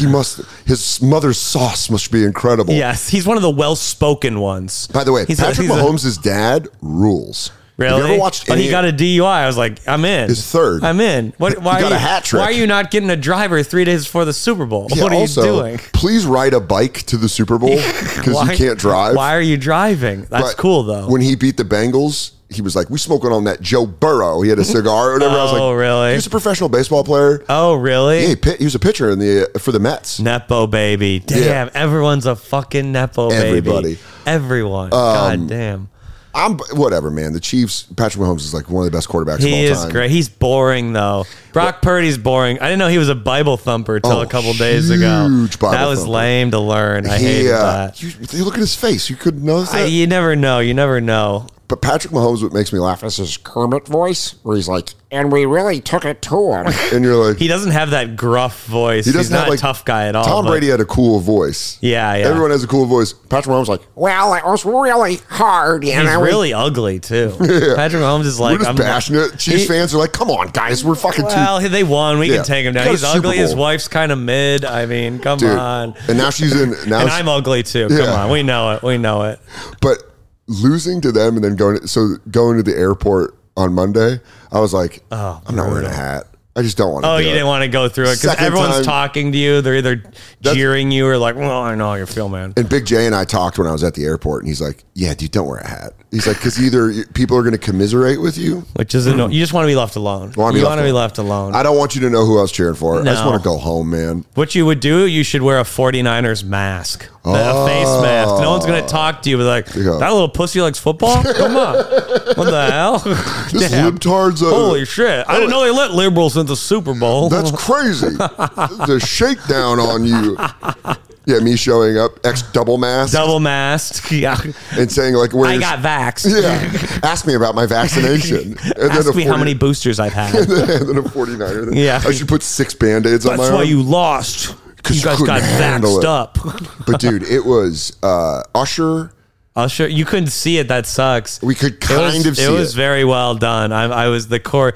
[SPEAKER 1] His mother's sauce must be incredible.
[SPEAKER 2] Yes, he's one of the well-spoken ones.
[SPEAKER 1] By the way, Patrick Mahomes' dad rules.
[SPEAKER 2] Really?
[SPEAKER 1] Have you ever watched
[SPEAKER 2] he got a DUI. I was like, I'm in.
[SPEAKER 1] His third.
[SPEAKER 2] I'm in. Why
[SPEAKER 1] got a hat trick.
[SPEAKER 2] Why are you not getting a driver 3 days before the Super Bowl?
[SPEAKER 1] Yeah,
[SPEAKER 2] what are you doing?
[SPEAKER 1] Please ride a bike to the Super Bowl because you can't drive.
[SPEAKER 2] Why are you driving? That's cool, though.
[SPEAKER 1] When he beat the Bengals, he was like, we smoking on that Joe Burrow. He had a cigar or whatever. I was like,
[SPEAKER 2] really?
[SPEAKER 1] He was a professional baseball player.
[SPEAKER 2] Oh, really?
[SPEAKER 1] Yeah, he was a pitcher for the Mets.
[SPEAKER 2] Nepo baby. Damn, everyone's a fucking Nepo baby.
[SPEAKER 1] Everybody.
[SPEAKER 2] Everyone. God damn.
[SPEAKER 1] Whatever, man. The Chiefs, Patrick Mahomes is like one of the best quarterbacks of all time.
[SPEAKER 2] He is great. He's boring, though. Brock Purdy's boring. I didn't know he was a Bible thumper until a couple days ago. That was lame to learn. I hated that.
[SPEAKER 1] You look at his face. You couldn't notice that?
[SPEAKER 2] You never know. You never know.
[SPEAKER 1] But Patrick Mahomes, what makes me laugh is his Kermit voice, where he's like, and we really took it to him. And you're like...
[SPEAKER 2] He doesn't have that gruff voice. He's not a tough guy at all.
[SPEAKER 1] Tom Brady had a cool voice.
[SPEAKER 2] Yeah.
[SPEAKER 1] Everyone has a cool voice. Patrick Mahomes like, well, it was really hard.
[SPEAKER 2] He's really ugly, too. Yeah. Patrick Mahomes is like...
[SPEAKER 1] We're just passionate. Chiefs fans are like, come on, guys. We're fucking
[SPEAKER 2] they won. We can take him down. He's ugly. His wife's kind of mid. I mean, come on.
[SPEAKER 1] And now she's in... and
[SPEAKER 2] I'm ugly, too. Come on. We know it.
[SPEAKER 1] But... losing to them and then going to the airport on Monday, I was like, I'm not wearing a hat. I just don't want to.
[SPEAKER 2] Oh, you didn't want to go through it because everyone's talking to you. They're either jeering you or like, well, I know how you feel, man.
[SPEAKER 1] And Big J and I talked when I was at the airport, and he's like, yeah, dude, don't wear a hat. He's like, because either people are going to commiserate with you,
[SPEAKER 2] which isn't. You just want to be left alone. You want to be left alone.
[SPEAKER 1] I don't want you to know who I was cheering for. No. I just want to go home, man.
[SPEAKER 2] What you would do, you should wear a 49ers mask. A face mask. No one's going to talk to you, but like, that little pussy likes football? Come on. What the hell?
[SPEAKER 1] This libtard's
[SPEAKER 2] holy shit. I didn't know they let liberals into the Super Bowl.
[SPEAKER 1] That's crazy. The shakedown on you. Yeah, me showing up, double mask.
[SPEAKER 2] Double mask, yeah.
[SPEAKER 1] And saying like,
[SPEAKER 2] I got vaxxed.
[SPEAKER 1] Yeah. Ask me about my vaccination. And
[SPEAKER 2] ask me how many boosters I've had.
[SPEAKER 1] And then a 49er.
[SPEAKER 2] Yeah.
[SPEAKER 1] I should put 6 Band-Aids on my arm.
[SPEAKER 2] That's why you lost. You guys got vaxxed up.
[SPEAKER 1] But dude, it was Usher.
[SPEAKER 2] You couldn't see it. That sucks.
[SPEAKER 1] We could kind of see it.
[SPEAKER 2] It was very well done. I was the core.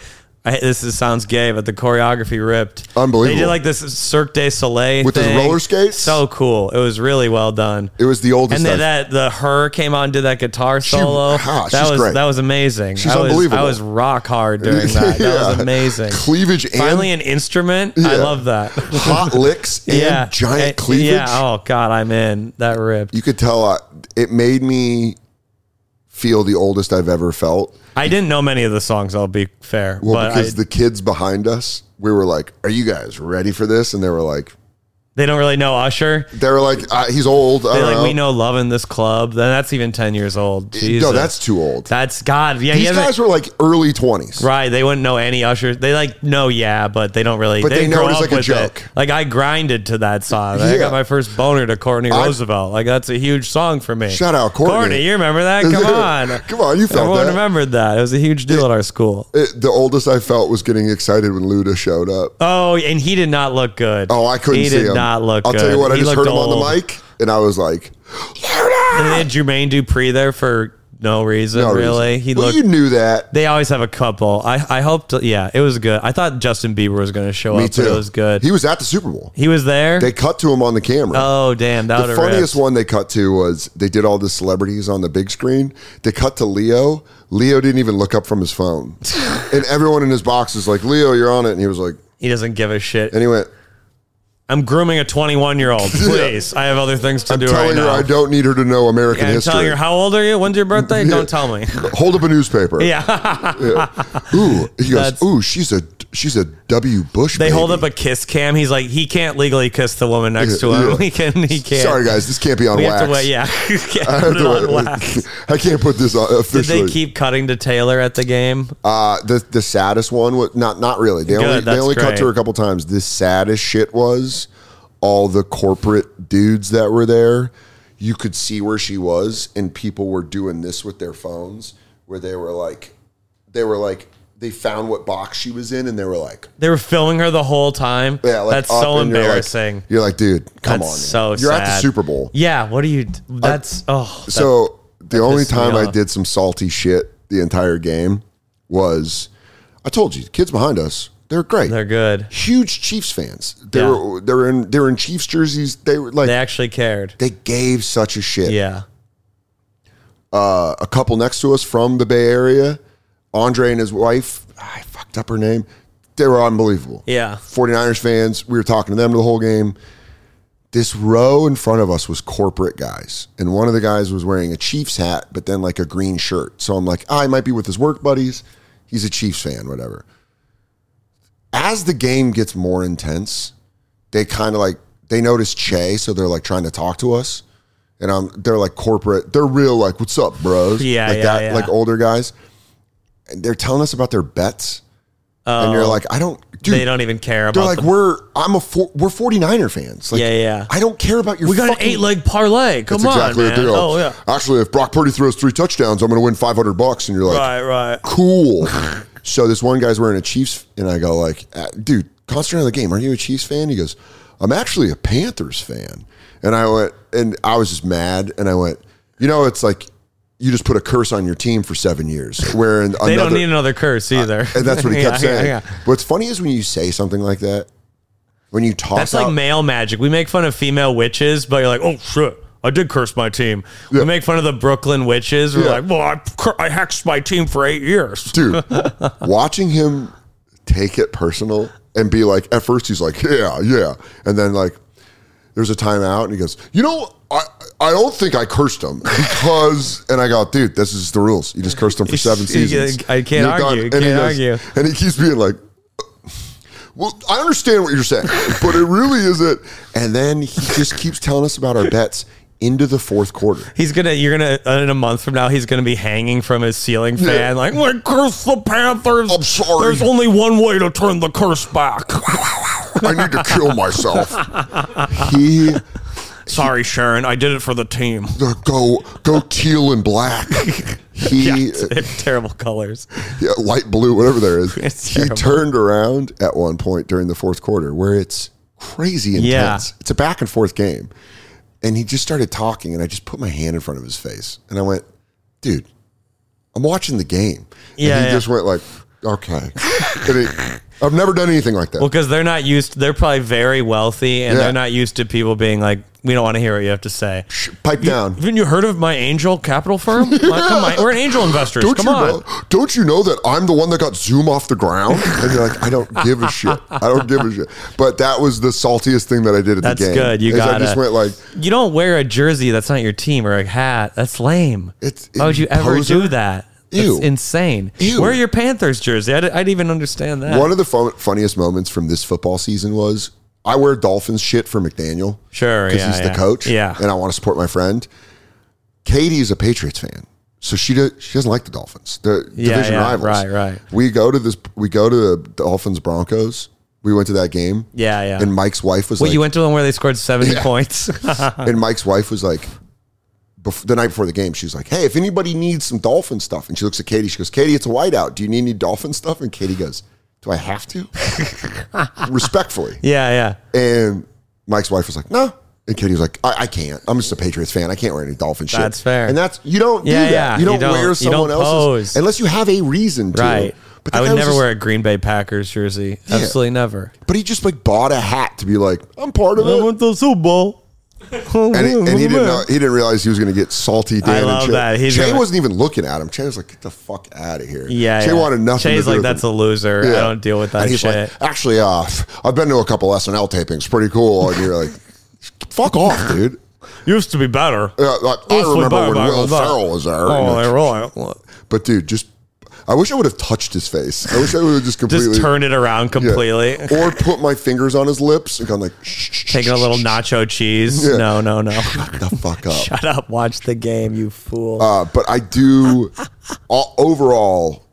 [SPEAKER 2] Sounds gay, but the choreography ripped.
[SPEAKER 1] Unbelievable.
[SPEAKER 2] They did like this Cirque du Soleil
[SPEAKER 1] with
[SPEAKER 2] thing.
[SPEAKER 1] His roller skates.
[SPEAKER 2] So cool. It was really well done.
[SPEAKER 1] It was the oldest.
[SPEAKER 2] And then the Her came on and did that guitar solo. That was amazing.
[SPEAKER 1] She's unbelievable.
[SPEAKER 2] I was rock hard during that. That was amazing.
[SPEAKER 1] Cleavage.
[SPEAKER 2] Finally an instrument. Yeah. I love that.
[SPEAKER 1] Hot licks and giant cleavage.
[SPEAKER 2] Yeah. Oh God, I'm in. That ripped.
[SPEAKER 1] You could tell it made me feel the oldest I've ever felt.
[SPEAKER 2] I didn't know many of the songs, I'll be fair.
[SPEAKER 1] Well, because the kids behind us, we were like, are you guys ready for this? And they were like...
[SPEAKER 2] They don't really know Usher.
[SPEAKER 1] They were like, he's old.
[SPEAKER 2] They're like, we know Lovin' This Club. Then that's even 10 years old. Jesus.
[SPEAKER 1] No, that's too old.
[SPEAKER 2] That's God. Yeah,
[SPEAKER 1] these guys were like early 20s.
[SPEAKER 2] Right. They wouldn't know any Usher. They like know, but they don't really.
[SPEAKER 1] But they know it as like a joke.
[SPEAKER 2] It. Like I grinded to that song. I got my first boner to Courtney Roosevelt. Like that's a huge song for me.
[SPEAKER 1] Shout out Courtney.
[SPEAKER 2] Courtney, you remember that? Come on.
[SPEAKER 1] Come on, you felt
[SPEAKER 2] Everyone remembered that. It was a huge deal at our school.
[SPEAKER 1] The oldest I felt was getting excited when Luda showed up.
[SPEAKER 2] Oh, and he did not look good.
[SPEAKER 1] Oh, I couldn't see him.
[SPEAKER 2] He did not look good.
[SPEAKER 1] I'll tell you what, I just heard him on the mic, and I was like, Luda!
[SPEAKER 2] And they had Jermaine Dupri there for no reason, really. He looked.
[SPEAKER 1] You knew that.
[SPEAKER 2] They always have a couple. I hoped, it was good. I thought Justin Bieber was going to show up, but it was good.
[SPEAKER 1] He was at the Super Bowl.
[SPEAKER 2] He was there?
[SPEAKER 1] They cut to him on the camera.
[SPEAKER 2] Oh, damn. That
[SPEAKER 1] the funniest one they cut to was they did all the celebrities on the big screen. They cut to Leo. Leo didn't even look up from his phone. And everyone in his box is like, Leo, you're on it. And he was like...
[SPEAKER 2] He doesn't give a shit.
[SPEAKER 1] And he went...
[SPEAKER 2] I'm grooming a 21-year-old. Please. I have other things to do right now.
[SPEAKER 1] I'm telling her I don't need her to know American history.
[SPEAKER 2] I'm telling her, how old are you? When's your birthday? Don't tell me.
[SPEAKER 1] Hold up a newspaper.
[SPEAKER 2] Yeah.
[SPEAKER 1] Ooh. He goes, ooh, she's a W. Bush
[SPEAKER 2] They
[SPEAKER 1] baby.
[SPEAKER 2] hold up a kiss cam. He's like, he can't legally kiss the woman next to him. He can't.
[SPEAKER 1] Sorry, guys. This can't be on wax.
[SPEAKER 2] Have to wait. Yeah.
[SPEAKER 1] I can't put this on officially.
[SPEAKER 2] Did they keep cutting to Taylor at the game?
[SPEAKER 1] The saddest one was not really. They only cut to her a couple times. The saddest shit was all the corporate dudes that were there, you could see where she was, and people were doing this with their phones, where they were like, they found what box she was in, and they were filming her the whole time. Yeah, like that's so embarrassing. You're like, dude, come on.
[SPEAKER 2] So
[SPEAKER 1] you're
[SPEAKER 2] sad.
[SPEAKER 1] At the Super Bowl.
[SPEAKER 2] Yeah, what do you? That's
[SPEAKER 1] So the only time I did some salty shit the entire game was, I told you, kids behind us, they're great.
[SPEAKER 2] They're good.
[SPEAKER 1] Huge Chiefs fans. They were in Chiefs jerseys. They were like,
[SPEAKER 2] they actually cared.
[SPEAKER 1] They gave such a shit.
[SPEAKER 2] Yeah.
[SPEAKER 1] A couple next to us from the Bay Area, Andre and his wife, I fucked up her name. They were unbelievable.
[SPEAKER 2] Yeah.
[SPEAKER 1] 49ers fans. We were talking to them the whole game. This row in front of us was corporate guys. And one of the guys was wearing a Chiefs hat, but then like a green shirt. So I'm like, he might be with his work buddies. He's a Chiefs fan, whatever. As the game gets more intense, they kind of like, they notice Che, so they're like trying to talk to us. And they're like corporate. They're real like, what's up, bros?
[SPEAKER 2] Yeah,
[SPEAKER 1] like that, like older guys. And they're telling us about their bets. And you're like, dude,
[SPEAKER 2] they don't even care about.
[SPEAKER 1] They're like, we're 49er fans. Like,
[SPEAKER 2] yeah.
[SPEAKER 1] I don't care about your.
[SPEAKER 2] We got an 8-leg parlay. Come on, exactly man.
[SPEAKER 1] Oh yeah. Actually, if Brock Purdy throws 3 touchdowns, I'm going to win $500. And you're like,
[SPEAKER 2] right,
[SPEAKER 1] cool. So this one guy's wearing a Chiefs, and I go like, dude, concentrate on the game. Aren't you a Chiefs fan? He goes, I'm actually a Panthers fan. And I went, and I was just mad, and I went, it's like, you just put a curse on your team for 7 years. Where
[SPEAKER 2] they don't need another curse either.
[SPEAKER 1] And that's what he kept saying. Yeah. What's funny is when you say something like that, when you talk,
[SPEAKER 2] that's like male magic. We make fun of female witches, but you're like, oh shit, I did curse my team. Yeah. We make fun of the Brooklyn witches. We're like, well, I hexed my team for 8 years.
[SPEAKER 1] Dude, watching him take it personal and be like, at first he's like, yeah. And then like, there's a timeout and he goes, I don't think I cursed him because, and I go, dude, this is the rules. You just cursed him for 7 seasons.
[SPEAKER 2] I can't argue.
[SPEAKER 1] And he keeps being like, well, I understand what you're saying, but it really isn't. And then he just keeps telling us about our bets into the fourth quarter.
[SPEAKER 2] You're gonna in a month from now, he's gonna be hanging from his ceiling fan, like, curse the Panthers.
[SPEAKER 1] I'm sorry.
[SPEAKER 2] There's only one way to turn the curse back.
[SPEAKER 1] I need to kill myself.
[SPEAKER 2] Sorry, Sharon. I did it for the team.
[SPEAKER 1] Go teal and black.
[SPEAKER 2] Terrible colors.
[SPEAKER 1] Yeah, light blue, whatever there is. He turned around at one point during the fourth quarter where it's crazy intense. Yeah. It's a back and forth game. And he just started talking, and I just put my hand in front of his face. And I went, dude, I'm watching the game. And he just went like, okay. I've never done anything like that.
[SPEAKER 2] Well, because they're probably very wealthy, and they're not used to people being like, we don't want to hear what you have to say.
[SPEAKER 1] Pipe down.
[SPEAKER 2] Haven't you heard of my angel capital firm? Come on, we're an angel investors. Come on.
[SPEAKER 1] Don't you know that I'm the one that got Zoom off the ground? And you're like, I don't give a shit. But that was the saltiest thing that I did at the game.
[SPEAKER 2] That's good. I
[SPEAKER 1] just went like,
[SPEAKER 2] you don't wear a jersey that's not your team or a hat. That's lame. Why would you ever do that? It's insane. Wear your Panthers jersey. I'd even understand that.
[SPEAKER 1] One of the funniest moments from this football season was I wear Dolphins shit for McDaniel.
[SPEAKER 2] Sure,
[SPEAKER 1] because he's the coach.
[SPEAKER 2] Yeah,
[SPEAKER 1] and I want to support my friend. Katie is a Patriots fan, so she doesn't like the Dolphins. The division rivals.
[SPEAKER 2] Right.
[SPEAKER 1] We go to the Dolphins Broncos. We went to that game.
[SPEAKER 2] Yeah.
[SPEAKER 1] And Mike's wife was like,
[SPEAKER 2] you went to the one where they scored 70 points.
[SPEAKER 1] And Mike's wife was like, the night before the game, she was like, hey, if anybody needs some Dolphin stuff. And she looks at Katie. She goes, Katie, it's a whiteout. Do you need any Dolphin stuff? And Katie goes, do I have to? Respectfully.
[SPEAKER 2] Yeah.
[SPEAKER 1] And Mike's wife was like, no. And Katie was like, I can't. I'm just a Patriots fan. I can't wear any Dolphin shit.
[SPEAKER 2] That's fair.
[SPEAKER 1] And you don't do that. You don't wear someone else's. Unless you have a reason to.
[SPEAKER 2] Right. But I would never wear a Green Bay Packers jersey. Yeah. Absolutely never.
[SPEAKER 1] But he just like bought a hat to be like, I'm part of it.
[SPEAKER 2] I went to the Super Bowl.
[SPEAKER 1] And he didn't realize he was going to get salty. Dan
[SPEAKER 2] I love that.
[SPEAKER 1] Che wasn't even looking at him. Che was like, "Get the fuck out of here."
[SPEAKER 2] Yeah,
[SPEAKER 1] Che wanted nothing.
[SPEAKER 2] Che's like, "That's a loser. I don't deal with that shit."
[SPEAKER 1] Like, actually, I've been to a couple SNL tapings. Pretty cool. And you're like, "Fuck off, dude."
[SPEAKER 2] Used to be better.
[SPEAKER 1] I remember when Will Ferrell was there.
[SPEAKER 2] Oh,
[SPEAKER 1] but dude, I wish I would have touched his face. I wish I would have just completely
[SPEAKER 2] turn it around completely,
[SPEAKER 1] or put my fingers on his lips and gone like
[SPEAKER 2] taking a little nacho cheese. Yeah. No.
[SPEAKER 1] Shut the fuck up.
[SPEAKER 2] Shut up. Watch the game, you fool.
[SPEAKER 1] But I do. Overall,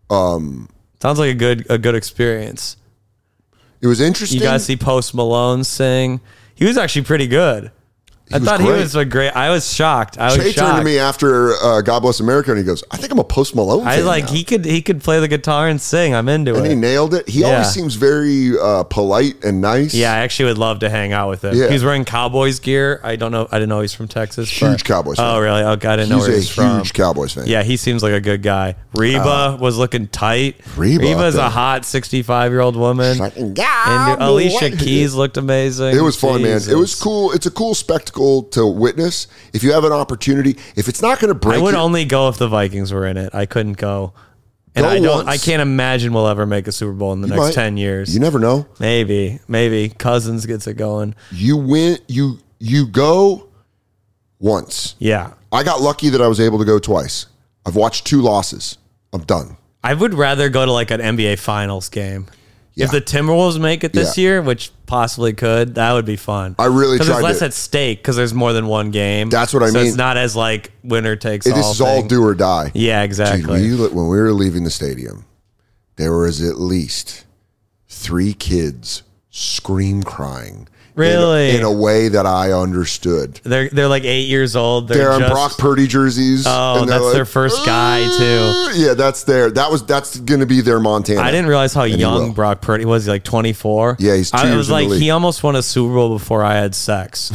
[SPEAKER 2] sounds like a good experience.
[SPEAKER 1] It was interesting.
[SPEAKER 2] You guys see Post Malone sing. He was actually pretty good. I thought he was a great. I was shocked.
[SPEAKER 1] Che turned to me after God Bless America, and he goes, "I think I'm a Post Malone fan now."
[SPEAKER 2] He could play the guitar and sing. I'm into it.
[SPEAKER 1] And he nailed it. He always seems very polite and nice.
[SPEAKER 2] Yeah, I actually would love to hang out with him. Yeah. He's wearing Cowboys gear. I don't know. I didn't know he's from Texas.
[SPEAKER 1] Huge Cowboys fan.
[SPEAKER 2] Oh, really? Okay, I didn't know where he's from.
[SPEAKER 1] He's a huge Cowboys fan.
[SPEAKER 2] Yeah, he seems like a good guy. Reba was looking tight. Reba's a hot 65-year-old woman. And Alicia Keys looked amazing.
[SPEAKER 1] It was fun, man. It was cool. It's a cool spectacle to witness. If you have an opportunity, if it's not going to break,
[SPEAKER 2] I would only go if the Vikings were in it. I couldn't go, and I can't imagine we'll ever make a Super Bowl in the next 10 years.
[SPEAKER 1] You never know.
[SPEAKER 2] Maybe Cousins gets it going.
[SPEAKER 1] You win. You go once.
[SPEAKER 2] Yeah,
[SPEAKER 1] I got lucky that I was able to go twice. I've watched 2 losses. I'm done.
[SPEAKER 2] I would rather go to like an NBA Finals game. Yeah. If the Timberwolves make it this year, which possibly could, that would be fun.
[SPEAKER 1] I really tried.
[SPEAKER 2] Because there's less at stake because there's more than one game.
[SPEAKER 1] That's what I mean.
[SPEAKER 2] So it's not as like winner takes all.
[SPEAKER 1] This is all do or die.
[SPEAKER 2] Yeah, exactly.
[SPEAKER 1] Dude, when we were leaving the stadium, there was at least 3 kids scream crying.
[SPEAKER 2] Really?
[SPEAKER 1] In a way that I understood.
[SPEAKER 2] They're like 8 years old.
[SPEAKER 1] They're in Brock Purdy jerseys.
[SPEAKER 2] Oh, that's like, their first guy too.
[SPEAKER 1] Yeah, that's going to be their Montana.
[SPEAKER 2] I didn't realize how young Brock Purdy was. He like 24.
[SPEAKER 1] Yeah, he's 2 years. I was like,
[SPEAKER 2] he almost won a Super Bowl before I had sex.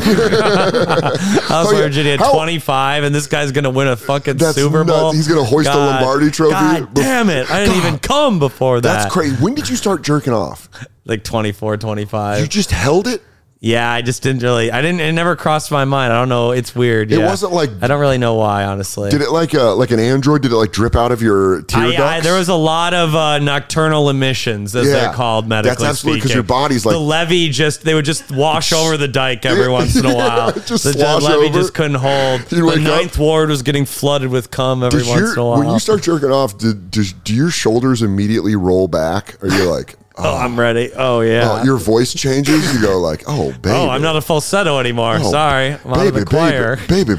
[SPEAKER 2] I was Virginia at 25, and this guy's going to win a fucking Super Bowl.
[SPEAKER 1] He's going to hoist the Lombardi Trophy.
[SPEAKER 2] God damn it! I didn't even come before that.
[SPEAKER 1] That's crazy. When did you start jerking off?
[SPEAKER 2] Like 24, 25.
[SPEAKER 1] You just held it?
[SPEAKER 2] Yeah, I just didn't really. It never crossed my mind. I don't know. It's weird.
[SPEAKER 1] It wasn't like.
[SPEAKER 2] I don't really know why, honestly.
[SPEAKER 1] Did it like an android? Did it like drip out of your tear ducts?
[SPEAKER 2] There was a lot of nocturnal emissions, as they're called medically speaking. That's absolutely
[SPEAKER 1] because your body's like
[SPEAKER 2] the levee. They would just wash over the dike every once in a while. The levee just couldn't hold. The Ninth Ward was getting flooded with cum every once in a while.
[SPEAKER 1] When you start jerking off, do your shoulders immediately roll back? Or you're like.
[SPEAKER 2] Oh, I'm ready. Oh, yeah.
[SPEAKER 1] Your voice changes. You go like, oh, baby.
[SPEAKER 2] Oh, I'm not a falsetto anymore. Sorry. I'm out of the choir.
[SPEAKER 1] Baby.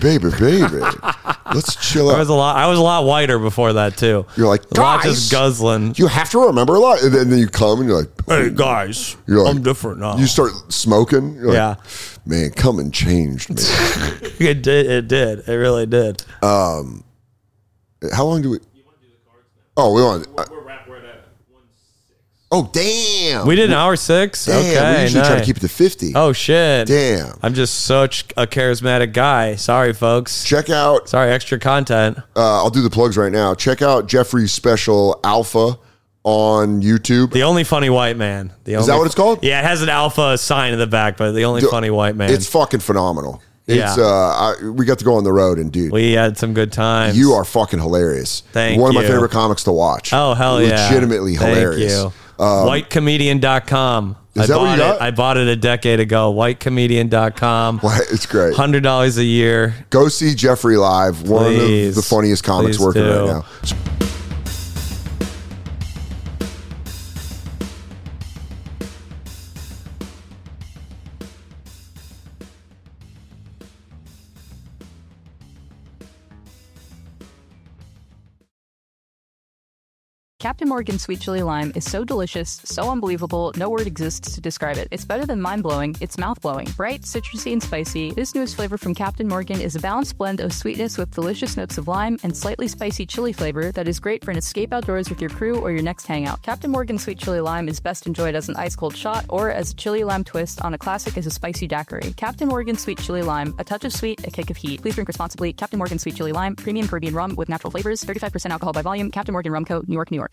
[SPEAKER 1] Let's chill out.
[SPEAKER 2] I was a lot whiter before that, too.
[SPEAKER 1] You're like, guys.
[SPEAKER 2] A lot just guzzling.
[SPEAKER 1] You have to remember a lot. And then you come and you're like,
[SPEAKER 2] hey, guys. You're like, I'm different now.
[SPEAKER 1] You start smoking. You're like, man, come and changed me.
[SPEAKER 2] It did. It really did.
[SPEAKER 1] How long do we? You want to do the cards now? Oh, we want.
[SPEAKER 2] We're at 1:06.
[SPEAKER 1] Oh, damn.
[SPEAKER 2] We did an hour 6?
[SPEAKER 1] Damn,
[SPEAKER 2] okay.
[SPEAKER 1] We usually try to keep it to 50.
[SPEAKER 2] Oh, shit.
[SPEAKER 1] Damn.
[SPEAKER 2] I'm just such a charismatic guy. Sorry, folks.
[SPEAKER 1] Check out.
[SPEAKER 2] Sorry, extra content.
[SPEAKER 1] I'll do the plugs right now. Check out Jeffrey's special Alpha on YouTube.
[SPEAKER 2] The Only Funny White Man.
[SPEAKER 1] Is that what it's called?
[SPEAKER 2] Yeah, it has an Alpha sign in the back, but The Only Funny White Man.
[SPEAKER 1] It's fucking phenomenal. It's
[SPEAKER 2] yeah.
[SPEAKER 1] We got to go on the road, and dude,
[SPEAKER 2] we had some good times.
[SPEAKER 1] You are fucking hilarious.
[SPEAKER 2] Thank you.
[SPEAKER 1] One of my favorite comics to watch.
[SPEAKER 2] Oh, hell yeah.
[SPEAKER 1] Legitimately hilarious.
[SPEAKER 2] Thank you. Whitecomedian.com.
[SPEAKER 1] Is that what you got?
[SPEAKER 2] I bought it a decade ago. Whitecomedian.com.
[SPEAKER 1] It's great.
[SPEAKER 2] $100 a year.
[SPEAKER 1] Go see Jeffrey live. One of the funniest comics working right now.
[SPEAKER 3] Captain Morgan Sweet Chili Lime is so delicious, so unbelievable, no word exists to describe it. It's better than mind-blowing, it's mouth-blowing. Bright, citrusy, and spicy, this newest flavor from Captain Morgan is a balanced blend of sweetness with delicious notes of lime and slightly spicy chili flavor that is great for an escape outdoors with your crew or your next hangout. Captain Morgan Sweet Chili Lime is best enjoyed as an ice-cold shot or as a chili lime twist on a classic as a spicy daiquiri. Captain Morgan Sweet Chili Lime, a touch of sweet, a kick of heat. Please drink responsibly. Captain Morgan Sweet Chili Lime, premium Caribbean rum with natural flavors, 35% alcohol by volume. Captain Morgan Rum Co., New York, New York.